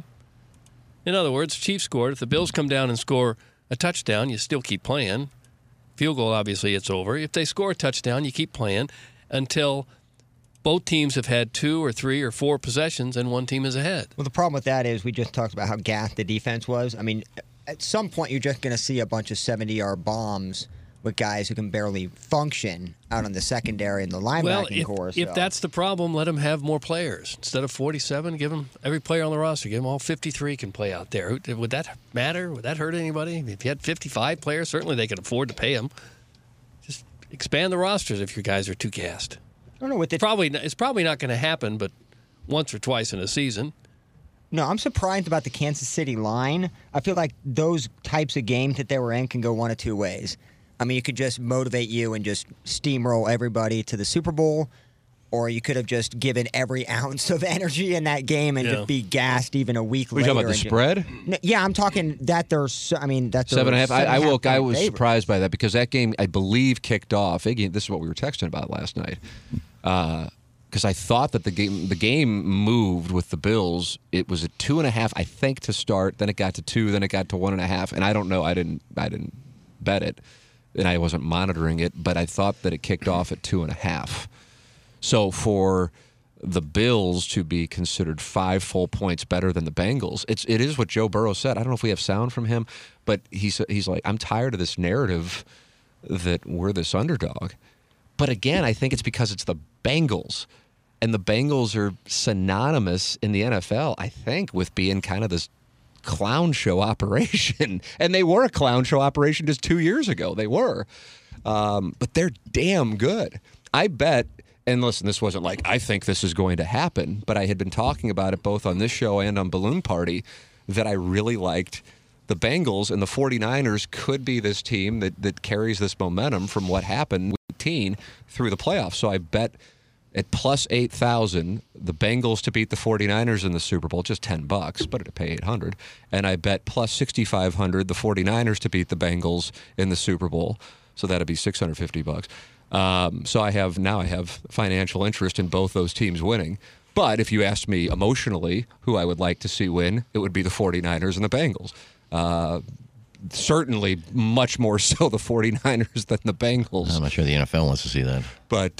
In other words, Chiefs scored. If the Bills come down and score a touchdown, you still keep playing. Field goal, obviously, it's over. If they score a touchdown, you keep playing until both teams have had 2 or 3 or 4 possessions and one team is ahead. Well, the problem with that is we just talked about how gassed the defense was. I mean, at some point you're just going to see a bunch of 70-yard bombs with guys who can barely function out on the secondary and the linebacking core. If that's the problem, let them have more players. Instead of 47, give them every player on the roster. Give them all 53 can play out there. Would that matter? Would that hurt anybody? If you had 55 players, certainly they could afford to pay them. Just expand the rosters if your guys are too gassed. I don't know what It's probably not going to happen, but once or twice in a season. No, I'm surprised about the Kansas City line. I feel like those types of games that they were in can go one of two ways. I mean, you could just motivate you and just steamroll everybody to the Super Bowl, or you could have just given every ounce of energy in that game and just be gassed even a week later. Are you talking about the spread? Yeah, I'm talking that there's. I mean, that's 7.5. I was surprised by that because that game, I believe, kicked off. Again, this is what we were texting about last night. Because I thought that the game moved with the Bills. It was at 2.5, I think, to start. Then it got to 2. Then it got to 1.5. And I don't know. I didn't bet it, and I wasn't monitoring it. But I thought that it kicked off at 2.5. So for the Bills to be considered 5 full points better than the Bengals, it is what Joe Burrow said. I don't know if we have sound from him, but he's like, I'm tired of this narrative that we're this underdog. But again, I think it's because it's the Bengals. And the Bengals are synonymous in the NFL, I think, with being kind of this clown show operation. And they were a clown show operation just 2 years ago. They were. But they're damn good. I bet, and listen, this wasn't like, I think this is going to happen, but I had been talking about it both on this show and on Balloon Party, that I really liked the Bengals, and the 49ers could be this team that carries this momentum from what happened with 18 through the playoffs. So I bet at plus 8,000, the Bengals to beat the 49ers in the Super Bowl, just $10, but it'd pay 800. And I bet plus 6,500, the 49ers to beat the Bengals in the Super Bowl. So that'd be $650. So I have financial interest in both those teams winning. But if you asked me emotionally who I would like to see win, it would be the 49ers and the Bengals. Certainly much more so the 49ers than the Bengals. I'm not sure the NFL wants to see that. But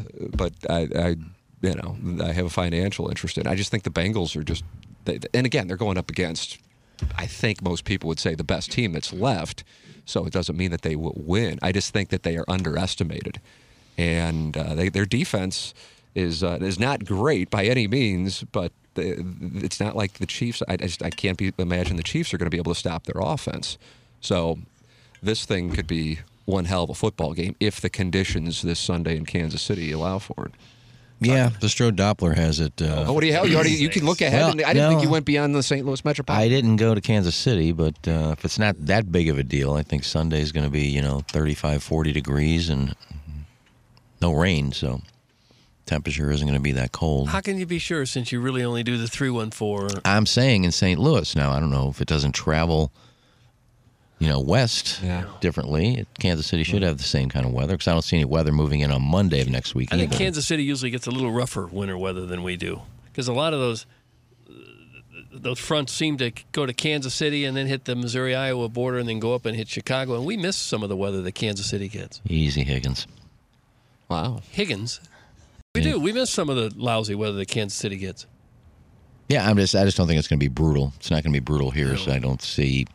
I have a financial interest in it. I just think the Bengals are just, and again, they're going up against, I think most people would say, the best team that's left. So it doesn't mean that they will win. I just think that they are underestimated. And their defense is not great by any means, but it's not like the Chiefs. I can't imagine the Chiefs are going to be able to stop their offense. So this thing could be one hell of a football game if the conditions this Sunday in Kansas City allow for it. Yeah, the Strode Doppler has it. What do you have? You can look ahead. Well, I didn't think you went beyond the St. Louis Metropolitan. I didn't go to Kansas City, but if it's not that big of a deal, I think Sunday's going to be 35, 40 degrees and no rain, so temperature isn't going to be that cold. How can you be sure since you really only do the 314? I'm saying in St. Louis now. I don't know if it doesn't travel west differently. Kansas City should have the same kind of weather because I don't see any weather moving in on Monday of next week I think either. Kansas City usually gets a little rougher winter weather than we do because a lot of those fronts seem to go to Kansas City and then hit the Missouri-Iowa border and then go up and hit Chicago, and we miss some of the weather that Kansas City gets. Easy, Higgins. Wow. Higgins? We do. We miss some of the lousy weather that Kansas City gets. Yeah, I just don't think it's going to be brutal. It's not going to be brutal here, so I don't see,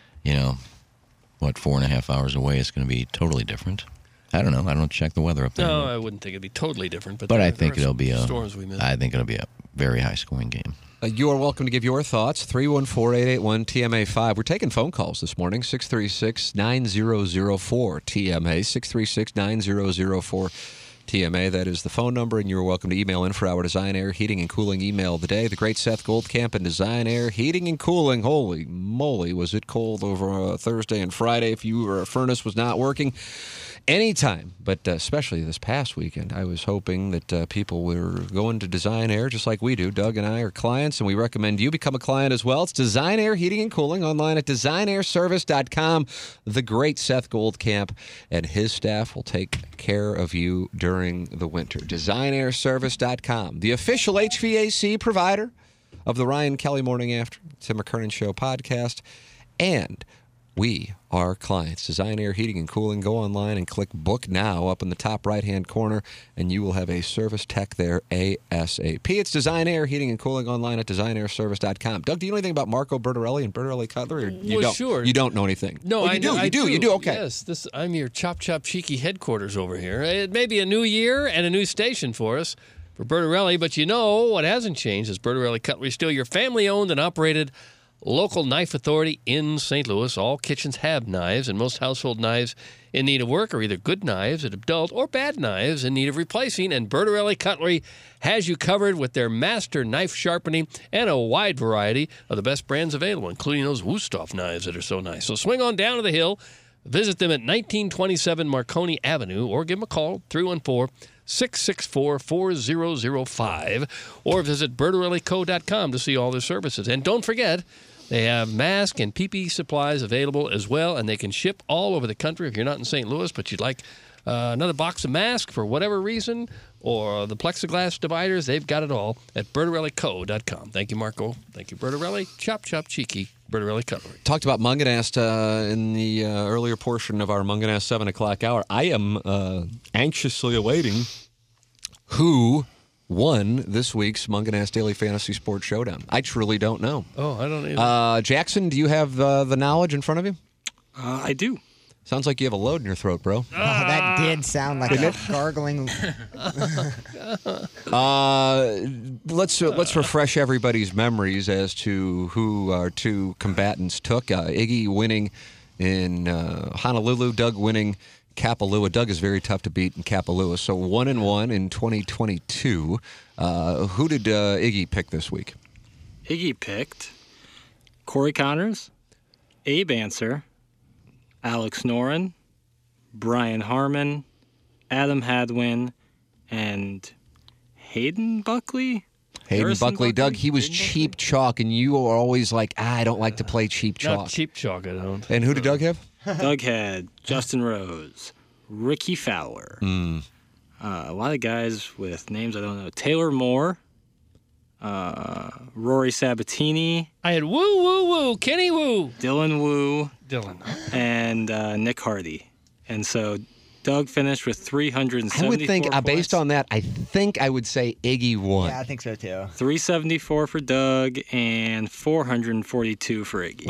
4.5 hours away, it's going to be totally different. I don't know. I don't check the weather up there. No, I wouldn't think it'd be totally different. But I think it'll be storms we miss. I think it'll be a very high-scoring game. You are welcome to give your thoughts. 314-881-TMA5. We're taking phone calls this morning. 636-9004-TMA. 636-9004-TMA. That is the phone number, and you're welcome to email in for our Design Air Heating and Cooling email of the day. The great Seth Goldcamp and Design Air Heating and Cooling. Holy moly, was it cold over Thursday and Friday if your furnace was not working. Anytime, but especially this past weekend, I was hoping that people were going to Design Air just like we do. Doug and I are clients, and we recommend you become a client as well. It's Design Air Heating and Cooling online at designairservice.com. The great Seth Goldcamp and his staff will take care of you during the winter. Designairservice.com, the official HVAC provider of the Ryan Kelly Morning After Tim McKernan Show podcast, and we are clients. Design Air Heating and Cooling. Go online and click Book Now up in the top right-hand corner, and you will have a service tech there ASAP. It's Design Air Heating and Cooling online at designairservice.com. Doug, do you know anything about Marco Bertorelli and Bertorelli Cutlery? Or you don't? Sure. You don't know anything? No, I do. You do. Okay. Yes, I'm your Chop Cheeky headquarters over here. It may be a new year and a new station for us, for Bertorelli, but what hasn't changed is Bertorelli Cutlery is still your family-owned and operated local knife authority in St. Louis. All kitchens have knives, and most household knives in need of work are either good knives, adult, or bad knives in need of replacing, and Bertorelli Cutlery has you covered with their master knife sharpening and a wide variety of the best brands available, including those Wusthof knives that are so nice. So swing on down to the hill, visit them at 1927 Marconi Avenue, or give them a call, 314-664-4005, or visit BertorelliCo.com to see all their services. And don't forget, they have mask and PPE supplies available as well, and they can ship all over the country. If you're not in St. Louis, but you'd like another box of masks for whatever reason, or the plexiglass dividers, they've got it all at BertorelliCo.com. Thank you, Marco. Thank you, Bertorelli. Chop Cheeky, Bertorelli Cutlery. Talked about Munganast in the earlier portion of our Munganast 7 o'clock hour. I am anxiously awaiting who won this week's Munganast Daily Fantasy Sports Showdown. I truly don't know. Oh, I don't either. Jackson, do you have the knowledge in front of you? I do. Sounds like you have a load in your throat, bro. Oh, that did sound like a gargling. Let's refresh everybody's memories as to who our two combatants took. Iggy winning in Honolulu, Doug winning Kapalua. Doug is very tough to beat in Kapalua. So 1-1 in 2022. Who did Iggy pick this week? Iggy picked Corey Connors, Abe Answer, Alex Noren, Brian Harmon, Adam Hadwin, and Hayden Buckley. Hayden Buckley. Doug, he was cheap chalk, and you are always like, I don't like to play cheap chalk. Not cheap chalk, I don't. And who did Doug have? Doug had Justin Rose, Ricky Fowler, a lot of guys with names I don't know. Taylor Moore, Rory Sabatini. I had Woo, Kenny Woo. Dylan Woo. And Nick Hardy. And so Doug finished with 374 I would think, points. based on that, I think I would say Iggy won. Yeah, I think so too. 374 for Doug and 442 for Iggy.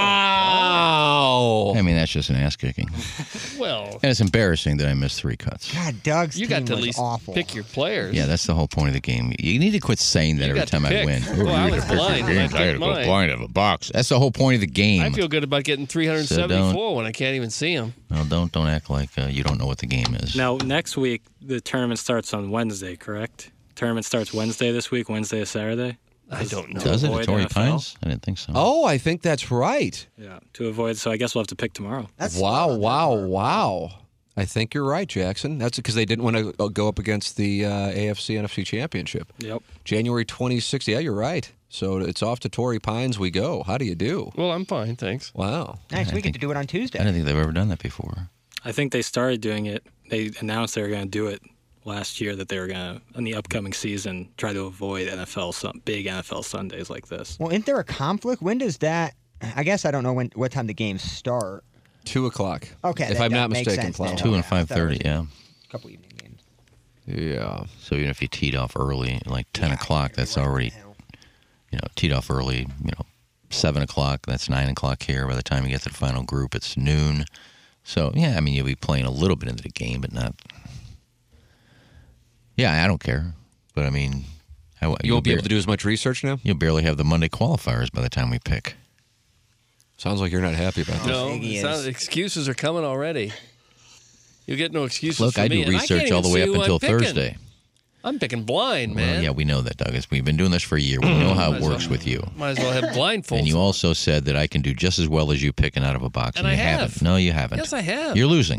Wow! I mean, that's just an ass kicking. Well, and it's embarrassing that I missed 3 cuts. God, Doug's you team got to at was least awful. pick your players. Yeah, that's the whole point of the game. You need to quit saying that You every got to time I pick. win. Well, I was blind when I I picked had to go mine. blind of a box. That's the whole point of the game. I feel good about getting 374 when I can't even see them. No, don't act like you don't know what the game is. Now, next week, the tournament starts on Wednesday, correct? Tournament starts Wednesday this week, Wednesday to Saturday? I don't know. Does it at avoid Torrey NFL? Pines? I didn't think so. Oh, I think that's right. Yeah, to avoid, so I guess we'll have to pick tomorrow. That's Wow. I think you're right, Jackson. That's because they didn't want to go up against the AFC NFC Championship. Yep. January 26th. Yeah, you're right. So it's off to Torrey Pines we go. How do you do? Well, I'm fine, thanks. Wow. Nice. We get to do it on Tuesday. I don't think they've ever done that before. I think they started doing it. They announced they were going to do it last year, that they were going to, in the upcoming season, try to avoid big NFL Sundays like this. Well, isn't there a conflict? When does that? I guess I don't know what time the games start. 2:00. Okay, if that I'm not makes mistaken, sense Plow. then. 2 and I thought it was 5:30, yeah. A couple evening games. Yeah. So even if you teed off early, like 10 o'clock, that's already, teed off early, 7 o'clock, that's 9 o'clock here. By the time you get to the final group, it's noon. So, yeah, I mean, you'll be playing a little bit into the game, but not. Yeah, I don't care. But, I mean. You won't be able to do as much research now? You'll barely have the Monday qualifiers by the time we pick. Sounds like you're not happy about this. No, excuses are coming already. You get no excuses Look, for I me. do and research can't all the even way see up who until I'm picking. Thursday. I'm picking blind, man. Well, yeah, we know that, Douglas. We've been doing this for a year. We know how it works with you. Might as well have blindfolds. And you also said that I can do just as well as you picking out of a box. And you I have. haven't. No, you haven't. Yes, I have. You're losing.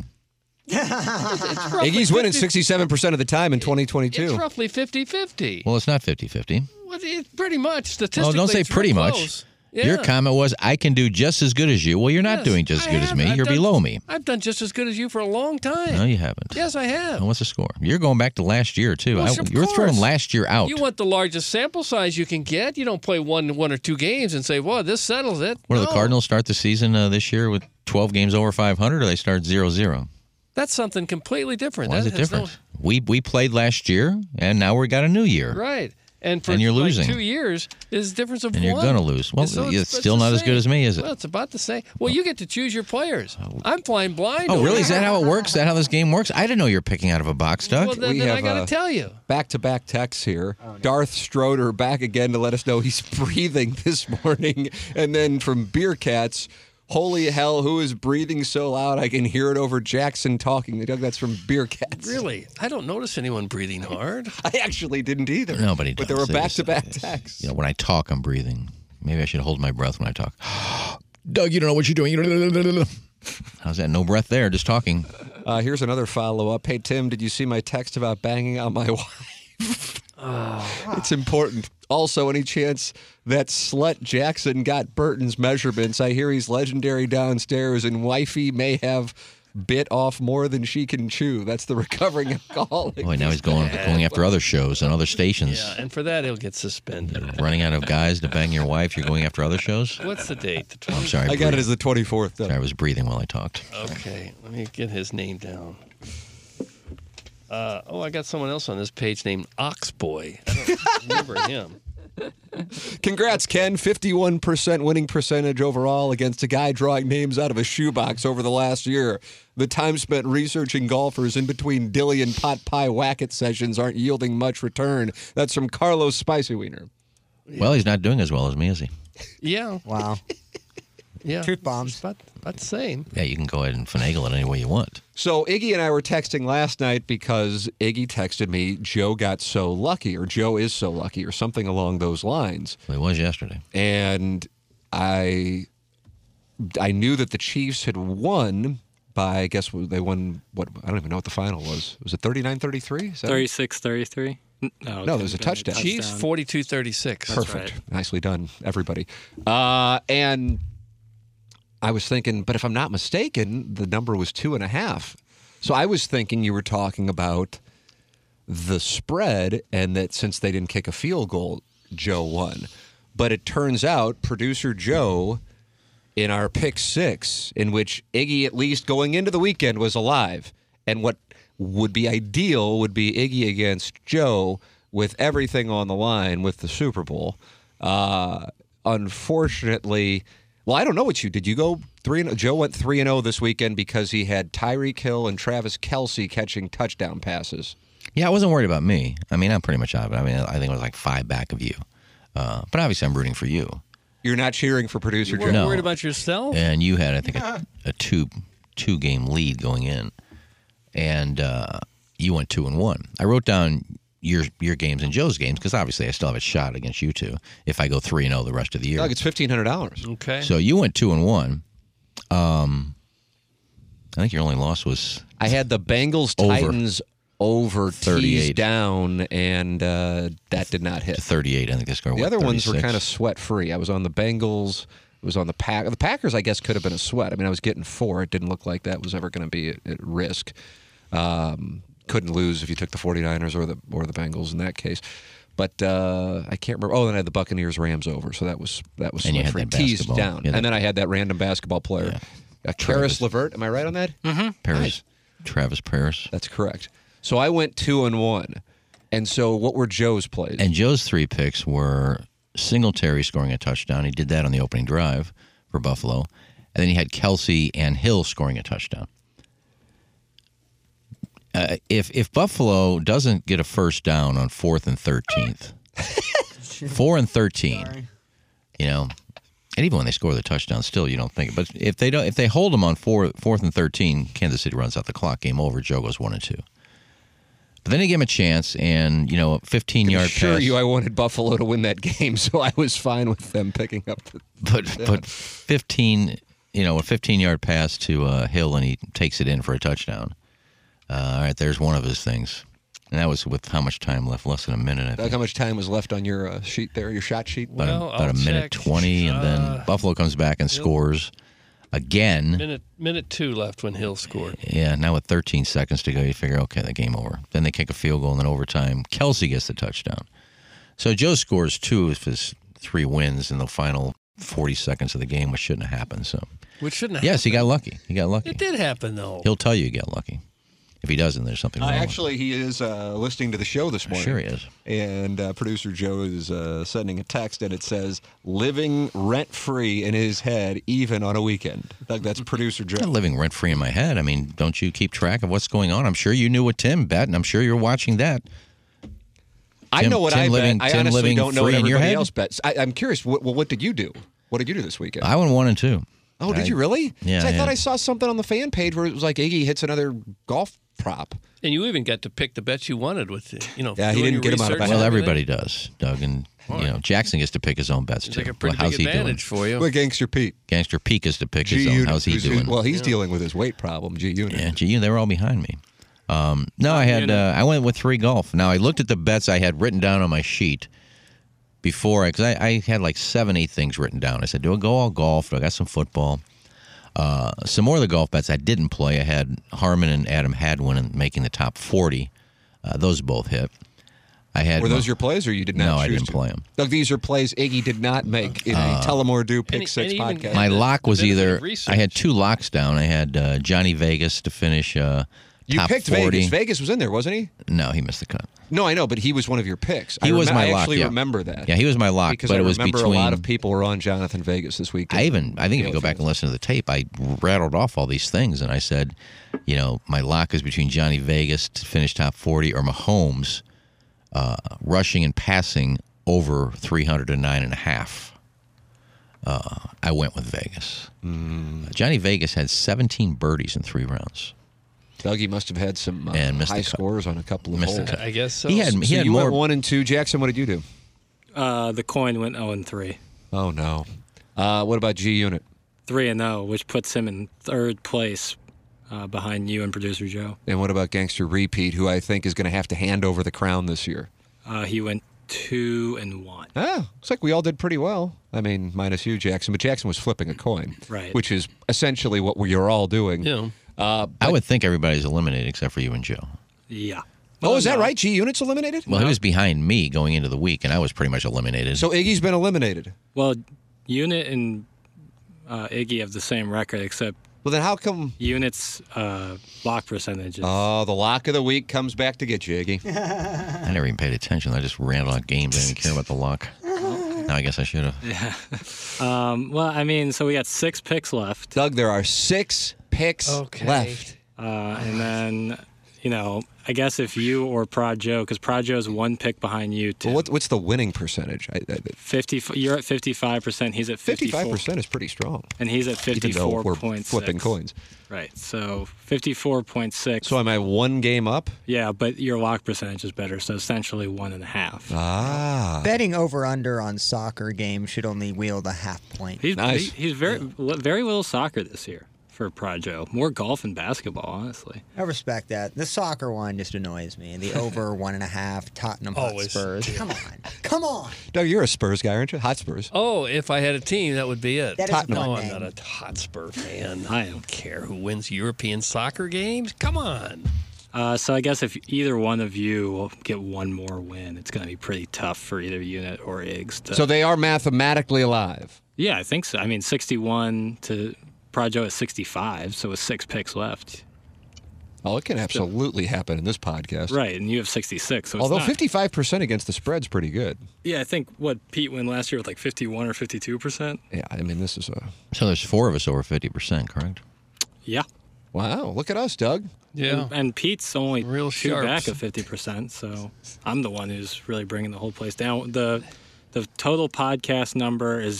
Iggy's winning 67% of the time in 2022. It's roughly 50-50. Well, it's not 50-50. Well, it's pretty much. Statistically, Well, don't say it's pretty real much. close. Your Yeah. comment was, I can do just as good as you. Well, you're not Yes, doing just as good as me. You're below me. I've done just as good as you for a long time. No, you haven't. Yes, I have. And what's the score? You're going back to last year, too. Well, of You're throwing course. last year out. You want the largest sample size you can get. You don't play one or two games and say, well, this settles it. What do No. the Cardinals start the season this year with 12 games over 500, or they start 0-0? That's something completely different. Why is That it has no- different? We played last year, and now we got a new year. Right. And for And you're like losing. 2 years is a difference of And you're one. gonna lose. Well, So it's still the not as same. good as me, is it? Well, it's about the same. Well, you get to choose your players. I'm flying blind. Oh, over really? Is here. that how it works? Is that how this game works? I didn't know you were picking out of a box, Doug. Well, then, We then I have, got to tell you. Back-to-back texts here. Darth Stroder back again to let us know he's breathing this morning. And then from Beer Cats, holy hell, who is breathing so loud I can hear it over Jackson talking? Doug, that's from Beer Cats. Really? I don't notice anyone breathing hard. I actually didn't either. Nobody does. But there were They just- back-to-back texts. When I talk, I'm breathing. Maybe I should hold my breath when I talk. Doug, you don't know what you're doing. How's that? No breath there, just talking. Here's another follow-up. Hey, Tim, did you see my text about banging out my wife? It's important. Also, any chance that slut Jackson got Burton's measurements? I hear he's legendary downstairs, and wifey may have bit off more than she can chew. That's the recovering alcoholic. Boy, now he's going after other shows and other stations. Yeah, and for that, he'll get suspended. Running out of guys to bang your wife, you're going after other shows? What's the date? The I'm 20th? sorry. I got it as the 24th. Sorry, I was breathing while I talked. Okay, let me get his name down. I got someone else on this page named Oxboy. I don't remember him. Congrats, Ken. 51% winning percentage overall against a guy drawing names out of a shoebox over the last year. The time spent researching golfers in between dilly and pot pie whack-it sessions aren't yielding much return. That's from Carlos Spicy Wiener. Well, he's not doing as well as me, is he? Yeah, Wow. yeah. Truth bombs. It's about the same. Yeah, you can go ahead and finagle it any way you want. So Iggy and I were texting last night because Iggy texted me, Joe got so lucky, or Joe is so lucky, or something along those lines. Well, it was yesterday. And I knew that the Chiefs had won by, I guess they won, what, I don't even know what the final was. Was it 39-33? 36-33? No, there was a touchdown. Chiefs 42-36. Perfect. right. Nicely done, everybody. And I was thinking, but if I'm not mistaken, the number was 2.5. So I was thinking you were talking about the spread and that since they didn't kick a field goal, Joe won. But it turns out producer Joe, in our pick 6, in which Iggy, at least going into the weekend, was alive. And what would be ideal would be Iggy against Joe with everything on the line with the Super Bowl. Unfortunately, well, I don't know what you did. You go 3-0. Joe went 3-0 this weekend because he had Tyreek Hill and Travis Kelce catching touchdown passes. Yeah, I wasn't worried about me. I mean, I'm pretty much out of it. I mean, I think it was like 5 back of you. But obviously, I'm rooting for you. You're not cheering for producer You Joe. weren't No. worried about yourself? And you had, I think, a two-game lead going in. And you went 2-1. I wrote down your games and Joe's games because obviously I still have a shot against you two if I go 3-0 the rest of the year. Doug, it's $1,500. Okay. So you went 2-1. I think your only loss was I had the Bengals Titans over 38 teased down, and that did not hit. 38. I think they scored. The other ones were 36? kind of sweat free. I was on the Bengals. It was on the Packers. The Packers, I guess, could have been a sweat. I mean, I was getting 4. It didn't look like that was ever going to be at risk. Couldn't lose if you took the 49ers or the Bengals in that case. But I can't remember. Oh, then I had the Buccaneers Rams over, so that was And you had free. that Teased basketball. down, Yeah, and then I had that random basketball player, Karis LeVert. Am I right on that? Mm-hmm. Paris. Nice. Travis Paris. That's correct. So I went 2-1, and so what were Joe's plays? And Joe's 3 picks were Singletary scoring a touchdown. He did that on the opening drive for Buffalo. And then he had Kelsey and Hill scoring a touchdown. If Buffalo doesn't get a first down on 4th and 13th, 4 and 13, and even when they score the touchdown, still you don't think. But if they hold them on 4th and 13, Kansas City runs out the clock. Game over. Joe goes 1-2. But then they gave him a chance, and a 15-yard pass. I assure you, I wanted Buffalo to win that game, so I was fine with them picking up. But 15, a 15-yard pass to Hill, and he takes it in for a touchdown. All right, there's one of his things. And that was with how much time left? Less than a minute, I think. How much time was left on your sheet there, your shot sheet? About a minute 20, and then Buffalo comes back and scores again. Minute 2 left when Hill scored. Yeah, now with 13 seconds to go, you figure, okay, the game over. Then they kick a field goal, and then overtime, Kelsey gets the touchdown. So Joe scores 2 of his 3 wins in the final 40 seconds of the game, which shouldn't have happened. So, Which shouldn't have yes, he got lucky. It did happen, though. He'll tell you he got lucky. If he doesn't, there's something wrong. Actually, he is listening to the show this morning. Sure he is. And producer Joe is sending a text, and it says, living rent-free in his head, even on a weekend. That's producer Joe. I'm not living rent-free in my head. I mean, don't you keep track of what's going on? I'm sure you knew what Tim bet, and I'm sure you're watching that. I know what I bet. I honestly don't know what in your everybody head? else bets. I'm curious, what did you do? What did you do this weekend? I went 1-2. Oh, did you really? Yeah. I thought I saw something on the fan page where it was like Iggy hits another golf prop. And you even got to pick the bets you wanted with Yeah, he didn't get them out of Well, everybody does, Doug, and Jackson gets to pick his own bets too. It's like a pretty How's big he doing? advantage for you. Well, Gangster Pete. Gangster Pete gets to pick his own. How's he doing? Well, he's dealing with his weight problem. G-Unit. Yeah, G-Unit. They were all behind me. No, I had. I went with 3 golf. Now I looked at the bets I had written down on my sheet before, because I had like 7-8 things written down. I said, do I go all golf? Do I got some football? Some more of the golf bets I didn't play. I had Harmon and Adam Hadwin making the top 40. Those both hit. Were those your plays, or you did not No, choose I didn't to? play them. Doug, these are plays Iggy did not make in a Tullamore Dew Pick 6 podcast. My lock was either... research. I had 2 locks down. I had Johnny Vegas to finish You top picked 40. Vegas. Vegas was in there, wasn't he? No, he missed the cut. No, I know, but he was one of your picks. He was my I lock, actually yeah. remember that. Yeah, he was my lock, because but I it was remember between... a lot of people were on Jonathan Vegas this weekend. I think if you go back and listen to the tape, I rattled off all these things, and I said, my lock is between Johnny Vegas to finish top 40 or Mahomes rushing and passing over 309.5. I went with Vegas. Johnny Vegas had 17 birdies in 3 rounds. Dougie must have had some high scores on a couple of holes. I guess so. He had you more. went 1-2. Jackson, what did you do? The coin went 0-3. Oh, no. What about G-Unit? 3-0, which puts him in 3rd place behind you and producer Joe. And what about Gangster Repeat, who I think is going to have to hand over the crown this year? He went 2-1. Looks like we all did pretty well. I mean, minus you, Jackson. But Jackson was flipping a coin, right? Which is essentially what you're all doing. Yeah. I would think everybody's eliminated except for you and Joe. Yeah. Is that right? G-Unit's eliminated? Well, he was behind me going into the week, and I was pretty much eliminated. So Iggy's been eliminated. Well, Unit and Iggy have the same record, except well, then how come Unit's lock percentage is... Oh, the lock of the week comes back to get you, Iggy. I never even paid attention. I just ran out games. I didn't care about the lock. Now I guess I should have. Yeah. Well, I mean, so we got 6 picks left. Doug, there are 6 picks left. And then, I guess if you or Prod Joe, because Prod Joe's 1 pick behind you, Tim. Well, what's the winning percentage? 50. You're at 55%. He's at 54. 55% is pretty strong. And he's at 54.6. We're flipping coins. Right. So 54.6. So am I 1 game up? Yeah, but your lock percentage is better. So essentially 1.5. Betting over/under on soccer games should only wield a half point. He's very little soccer this year. for Prajo. More golf and basketball, honestly. I respect that. The soccer one just annoys me. The over 1.5 Tottenham Hotspurs. Come on. Doug, you're a Spurs guy, aren't you? Hot Spurs. Oh, if I had a team, that would be it. That is a fun No, name. I'm not a Hotspur fan. I don't care who wins European soccer games. Come on. So I guess if either one of you will get one more win, it's going to be pretty tough for either Unit or Iggs. So they are mathematically alive. Yeah, I think so. I mean, 61 to Prajo at 65, so with 6 picks left. Oh, it can absolutely happen in this podcast. Right, and you have 66. So Although it's not, 55% against the spread's pretty good. Yeah, I think, Pete won last year with like 51 or 52%? Yeah, I mean, this is a... So there's 4 of us over 50%, correct? Yeah. Wow, look at us, Doug. Yeah. And Pete's only Real 2 sharps. back of 50%, so I'm the one who's really bringing the whole place down. The total podcast number is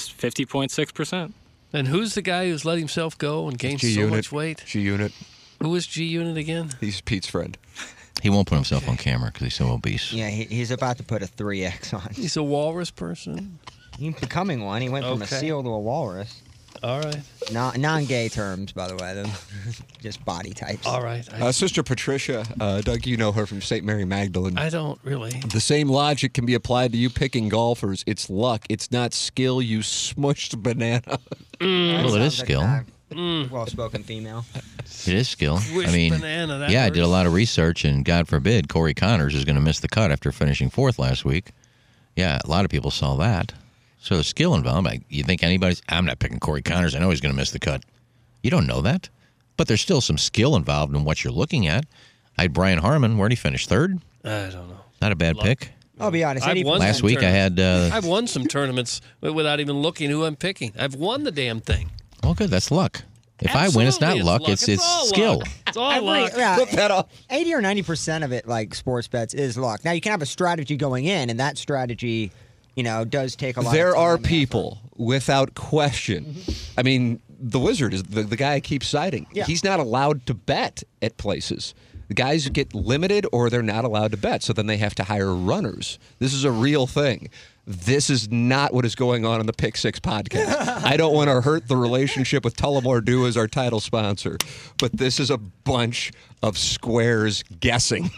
50.6%. And who's the guy who's let himself go and gained so much weight? G-Unit. Who is G-Unit again? He's Pete's friend. He won't put himself on camera because he's so obese. Yeah, he's about to put a 3X on. He's a walrus person. He's becoming one. He went from a Okay. seal to a walrus. All right. Non-gay terms, by the way. Though. Just body types. All right. Sister Patricia, Doug, you know her from St. Mary Magdalene. I don't really. The same logic can be applied to you picking golfers. It's luck. It's not skill, you smushed banana. Well, it is skill. Well-spoken female. It is skill. Squish I mean, banana, that yeah, I did a hurts. lot of research, and God forbid Corey Connors is going to miss the cut after finishing 4th last week. Yeah, a lot of people saw that. So there's skill involved. Like, you think anybody's... I'm not picking Corey Connors. I know he's going to miss the cut. You don't know that. But there's still some skill involved in what you're looking at. I had Brian Harmon. Where'd he finish? 3rd? I don't know. Not a bad pick. I'll be honest. I've won Last some week I had... I've won some tournaments without even looking who I'm picking. I've won the damn thing. Oh, good. That's luck. If I win, it's not luck. It's all skill. luck. It's all luck. Flip that up. 80 or 90% of it, like sports bets, is luck. Now, you can have a strategy going in, and that strategy, does take a lot There of time are and effort. people, without question. I mean, the Wizard is the guy I keep citing. Yeah. He's not allowed to bet at places. The guys get limited or they're not allowed to bet, so then they have to hire runners. This is a real thing. This is not what is going on the Pick Six podcast. I don't want to hurt the relationship with Tullamore Dew as our title sponsor, but this is a bunch of squares guessing,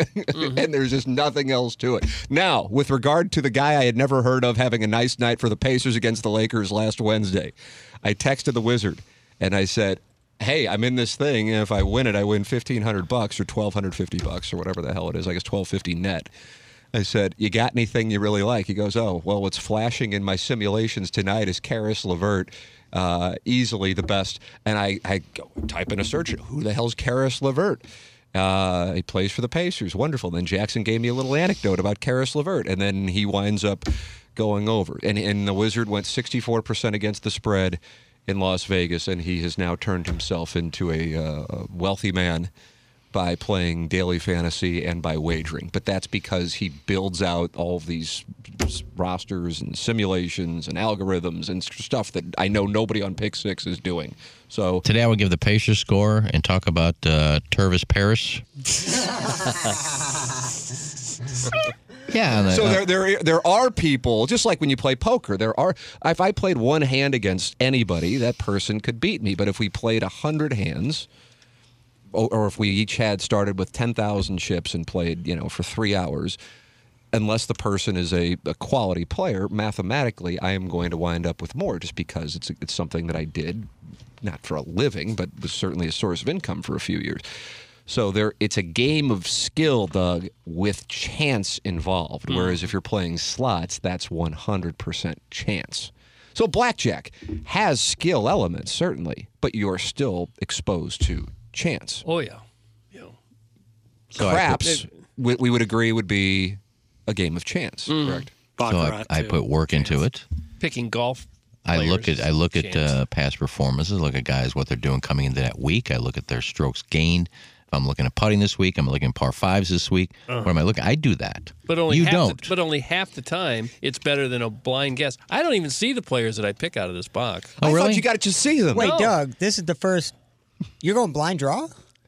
and there's just nothing else to it. Now, with regard to the guy I had never heard of having a nice night for the Pacers against the Lakers last Wednesday, I texted the Wizard, and I said, hey, I'm in this thing, and if I win it, I win $1,500 or $1,250 or whatever the hell it is. I guess $1,250 net. I said, you got anything you really like? He goes, oh, well, what's flashing in my simulations tonight is Karis LeVert, easily the best. And I go type in a search, who the hell's Karis LeVert? He plays for the Pacers. Wonderful. Then Jackson gave me a little anecdote about Karis LeVert, and then he winds up going over. And the Wizard went 64% against the spread in Las Vegas, and he has now turned himself into a wealthy man by playing daily fantasy and by wagering. But that's because he builds out all of these rosters and simulations and algorithms and stuff that I know nobody on Pick Six is doing. So Today I would give the Pacers score and talk about Tervis Paris. Yeah. So there are people, just like when you play poker, if I played one hand against anybody, that person could beat me. But if we played 100 hands, or if we each had started with 10,000 chips and played, for 3 hours, unless the person is a quality player, mathematically, I am going to wind up with more just because it's something that I did, not for a living, but was certainly a source of income for a few years. So it's a game of skill, Doug, with chance involved. Whereas if you're playing slots, that's 100% chance. So blackjack has skill elements, certainly, but you're still exposed to chance. Oh, yeah. So Craps, we would agree, would be a game of chance, correct? So I put work into it. Picking golf. I look players at past performances. Look at guys what they're doing coming into that week. I look at their strokes gained. If I'm looking at putting this week, I'm looking at par fives this week. What am I looking? I do that. But only you half don't. but only half the time, it's better than a blind guess. I don't even see the players that I pick out of this box. Oh, I really? thought you got to just see them. Wait, No. Doug, this is the first. You're going blind draw?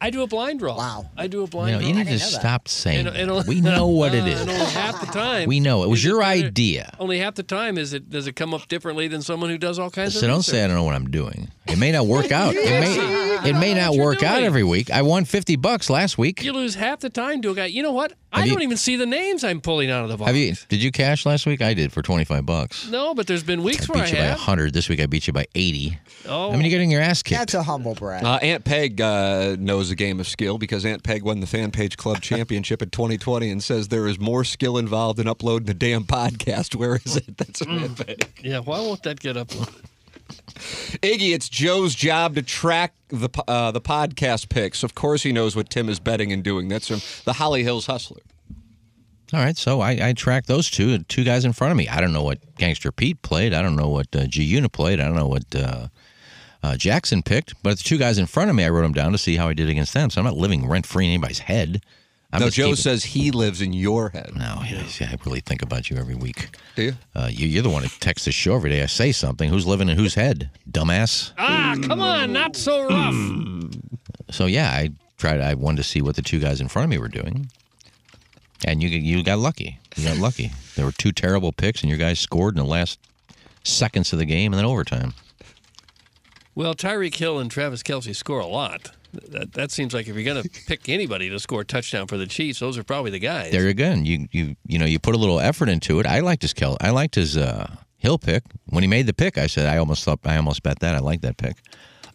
I do a blind draw. Wow. I do a blind draw. You need to stop saying that. We know what it is. And only half the time. We know. It was your idea. Only half the time does it come up differently than someone who does all kinds So of don't research. say I don't know what I'm doing. It may not work out. It may not work out every week. I won $50 last week. You lose half the time to a guy. You know what? I don't even see the names I'm pulling out of the box. Did you cash last week? I did for $25. No, but there's been weeks I where I beat you by have. 100. This week I beat you by 80. Oh. I mean, you're getting your ass kicked. That's a humble brag. Aunt Peg knows a game of skill because Aunt Peg won the Fan Page Club Championship in 2020 and says there is more skill involved in uploading the damn podcast. Where is it? That's Aunt Peg. Yeah, why won't that get uploaded? Iggy, it's Joe's job to track the podcast picks. Of course he knows what Tim is betting and doing. That's from the Holly Hills Hustler. All right, so I tracked those two guys in front of me. I don't know what Gangster Pete played. I don't know what G-Unit played. I don't know what Jackson picked. But the two guys in front of me, I wrote them down to see how I did against them. So I'm not living rent-free in anybody's head. Joe says he lives in your head. No, I really think about you every week. Do you? You're the one who texts the show every day. I say something. Who's living in whose head? Dumbass. Come on, not so rough. So, yeah, I wanted to see what the two guys in front of me were doing. And you got lucky. You got lucky. There were two terrible picks, and your guys scored in the last seconds of the game and then overtime. Well, Tyreek Hill and Travis Kelce score a lot. That seems like if you're going to pick anybody to score a touchdown for the Chiefs, those are probably the guys. There again, you put a little effort into it. I liked his Hill pick. When he made the pick, I said I almost bet that. I liked that pick.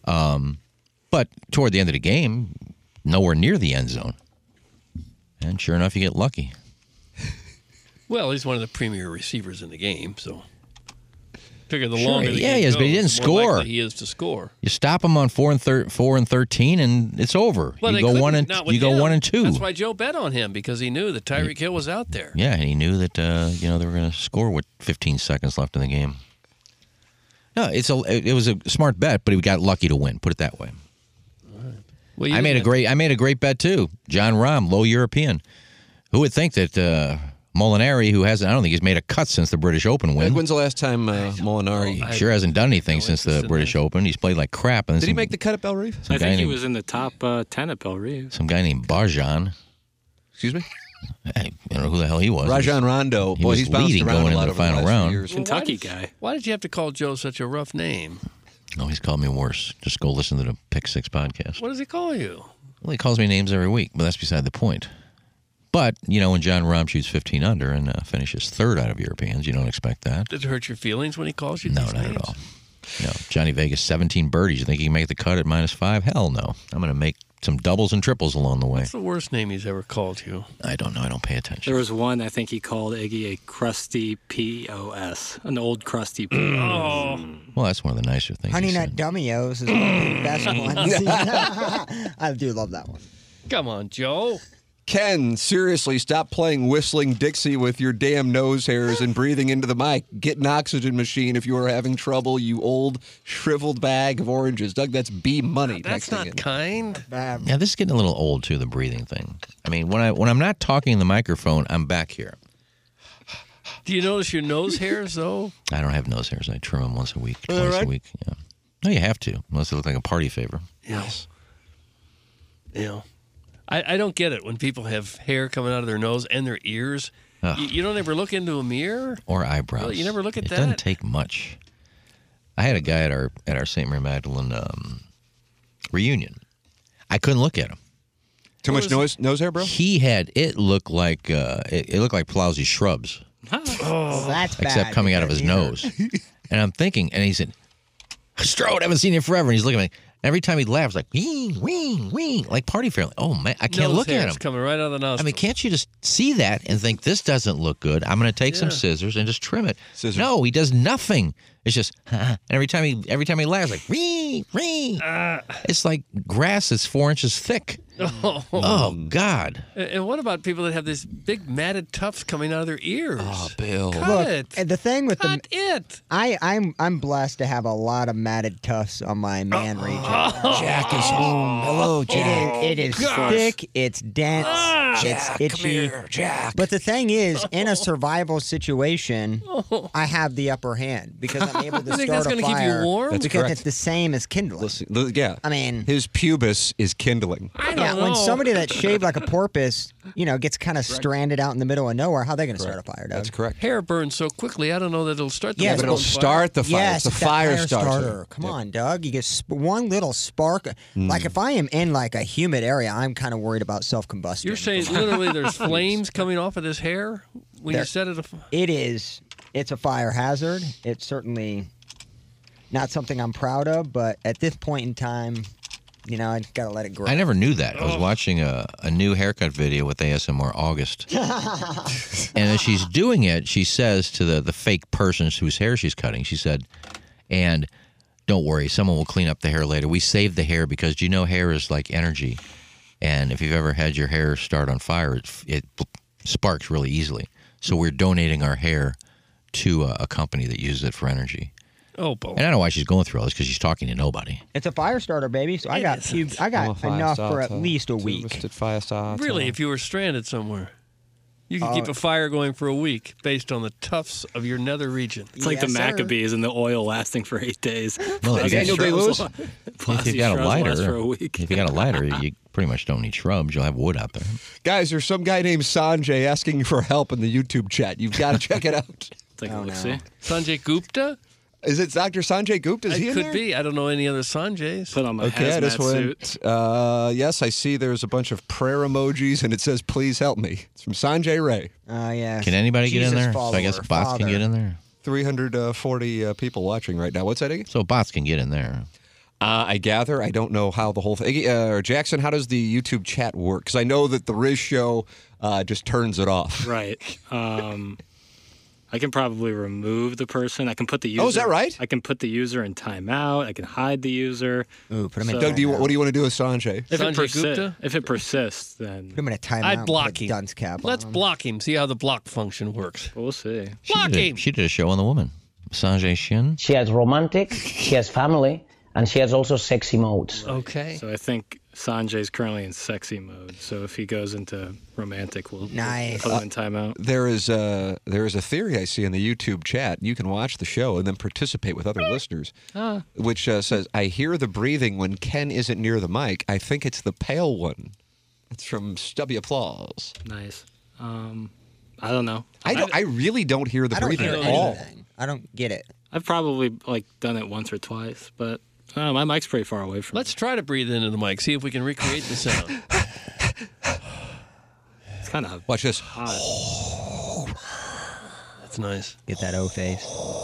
But toward the end of the game, nowhere near the end zone. And sure enough, you get lucky. Well, he's one of the premier receivers in the game, so figure the longer the he game is, goes, but he didn't the more score. likely he is to score. You stop him on 4 and 13, and it's over. Well, you go 1 and 2. That's why Joe bet on him, because he knew that Tyreek Hill was out there. Yeah, and he knew that they were going to score with 15 seconds left in the game. No, it was a smart bet, but he got lucky to win. Put it that way. Well, I made a great bet too. John Rahm, low European. Who would think that Molinari, I don't think he's made a cut since the British Open win. When's the last time Molinari? Sure hasn't done anything since the British Open. He's played like crap. And Did he make the cut at Belle Reve? I think he was in the top 10 at Belle Reve. Some guy named Bajan. Excuse me? I don't know who the hell he was. Rajon Rondo. He was he's bounced leading around going a lot into the over final last few round. years. Kentucky guy. Why did you have to call Joe such a rough name? No, he's called me worse. Just go listen to the Pick Six podcast. What does he call you? Well, he calls me names every week, but that's beside the point. But, when John Rahm shoots 15 under and finishes third out of Europeans, you don't expect that. Did it hurt your feelings when he calls you No, these not names? at all. No. Johnny Vegas, 17 birdies. You think he can make the cut at -5? Hell no. I'm going to make some doubles and triples along the way. What's the worst name he's ever called you? I don't know. I don't pay attention. There was one, I think he called Iggy a crusty POS, an old crusty POS. Oh. Well, that's one of the nicer things. Honey he Nut said. Dummy-O's is one of the best ones. I do love that one. Come on, Joe. Ken, seriously, stop playing Whistling Dixie with your damn nose hairs and breathing into the mic. Get an oxygen machine if you are having trouble, you old shriveled bag of oranges. Doug, that's B money. That's not kind. Yeah, this is getting a little old too. The breathing thing. I mean, when I'm not talking in the microphone, I'm back here. Do you notice your nose hairs though? I don't have nose hairs. I trim them once a week, twice a week. Yeah. No, you have to, unless they look like a party favor. Yes. Yeah. I don't get it when people have hair coming out of their nose and their ears. You don't ever look into a mirror? Or eyebrows. Really? You never look at that? It doesn't take much. I had a guy at our St. Mary Magdalene reunion. I couldn't look at him. Too much nose hair, bro? He had it looked like it looked like Plowsy Shrubs. That's bad. Except coming out of his nose. And I'm thinking, and he said, Strode, I haven't seen you forever. And he's looking at me. Every time he laughs, like, wing, wing, wing, like party fair. Like, oh, man, I can't Nose look at hairs him. coming right out of the nostril. I mean, can't you just see that and think, this doesn't look good? I'm going to take some scissors and just trim it. Scissors. No, he does nothing. It's just, and every time he laughs, like, wing, wing. It's like grass that's 4 inches thick. Oh, God. And what about people that have these big matted tufts coming out of their ears? Oh, Bill. Cut it. And the thing with Cut it. I'm blessed to have a lot of matted tufts on my man region. Jack is home. Hello, Jack. It is thick. It's dense. It's itchy. Come here, Jack. But the thing is, in a survival situation, I have the upper hand because I'm able to You think start that's a gonna keep fire. you warm? That's because correct. it's the same as kindling. Listen, yeah. I mean, his pubis is kindling. I don't yeah, know. when somebody that's shaved like a porpoise, gets kind of stranded out in the middle of nowhere, how are they going to start a fire, Doug? That's correct. Hair burns so quickly, I don't know that it'll start the Yes, But whole it'll fire. start the fire. Yes, it's the that fire starter. Come on, Doug. You get one little spark. Like if I am in like a humid area, I'm kind of worried about self-combustion. You're saying literally there's flames coming off of this hair when you set it afire? It's a fire hazard. It's certainly not something I'm proud of, but at this point in time, I got to let it grow. I never knew that. I was watching a new haircut video with ASMR August. And as she's doing it, she says to the fake person whose hair she's cutting, she said, and don't worry, someone will clean up the hair later. We saved the hair because, hair is like energy. And if you've ever had your hair start on fire, it sparks really easily. So we're donating our hair to a company that uses it for energy. Oh, boy. And I don't know why she's going through all this because she's talking to nobody. It's a fire starter, baby. So I got enough for at least a week. Really, if you were stranded somewhere, you could keep a fire going for a week based on the tufts of your nether region. It's like the Maccabees and the oil lasting for 8 days. Well, if you got a lighter, for a week. if you got a lighter, you pretty much don't need shrubs. You'll have wood out there. Guys, there's some guy named Sanjay asking for help in the YouTube chat. You've got to check it out. Take a look, see. Sanjay Gupta? Is it Dr. Sanjay Gupta? Is he It in could there? be. I don't know any other Sanjays. Put on my Okay, I just hazmat suit. went. Yes, I see there's a bunch of prayer emojis, and it says, please help me. It's from Sanjay Ray. Yeah. Can anybody get in Jesus there? follower, So I guess bots father. can get in there. 340 people watching right now. What's that, Iggy? So bots can get in there. I gather. I don't know how the whole thing. Iggy, or Jackson, how does the YouTube chat work? Because I know that the Riz show just turns it off. Right. I can probably remove the person. I can put the user. Oh, is that right? I can put the user in timeout. I can hide the user. Ooh, put him in So- Doug, what do you want to do with Sanjay? If it persists, then Put him in a timeout. I'd and block put a him. dunce cap on Let's him. block him, see how the block function works. we'll see. Block him! She did a show on the woman. Sanjay Shin. She has romantic, she has family, and she has also sexy modes. Okay. So I think Sanjay's currently in sexy mode. So if he goes into romantic, we'll Nice. put him in timeout. There is a theory I see in the YouTube chat. You can watch the show and then participate with other listeners, which says, I hear the breathing when Ken isn't near the mic. I think it's the pale one. It's from Stubby Applause. Nice. I don't know. I really don't hear the I don't breathing hear at all. anything. I don't get it. I've probably done it once or twice, but my mic's pretty far away from Let's try to breathe into the mic, see if we can recreate the sound. It's kind of Watch this. hot. That's nice. Get that O face.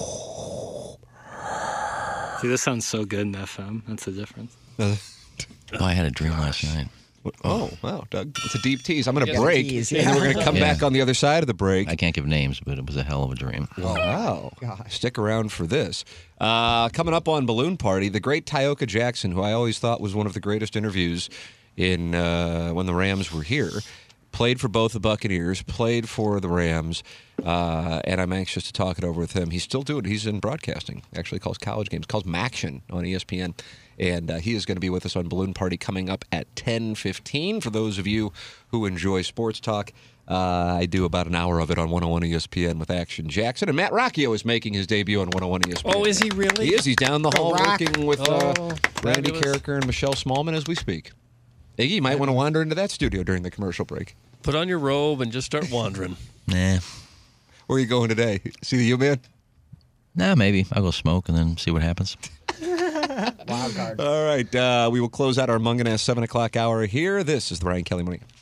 See, this sounds so good in FM. That's the difference. Oh, I had a dream last night. Oh, wow, Doug. It's a deep tease. I'm going to Yes, break, tease, and then yeah. we're going to come Yeah. back on the other side of the break. I can't give names, but it was a hell of a dream. Wow. Stick around for this. Coming up on Balloon Party, the great Tyoka Jackson, who I always thought was one of the greatest interviews in when the Rams were here, played for both the Buccaneers, played for the Rams, and I'm anxious to talk it over with him. He's still doing it. He's in broadcasting. Actually calls college games. Calls Maction on ESPN. And he is going to be with us on Balloon Party coming up at 10:15. For those of you who enjoy sports talk, I do about an hour of it on 101 ESPN with Action Jackson. And Matt Rocchio is making his debut on 101 ESPN. Oh, is he really? He is. He's down the hall Rock. working with Randy fabulous. Carricker and Michelle Smallman as we speak. Iggy, you might want to wander into that studio during the commercial break. Put on your robe and just start wandering. Nah. Where are you going today? See the U-Man? Nah, maybe. I'll go smoke and then see what happens. Wild card. All right. We will close out our Mungan Ass 7 o'clock hour here. This is the Ryan Kelly Morning.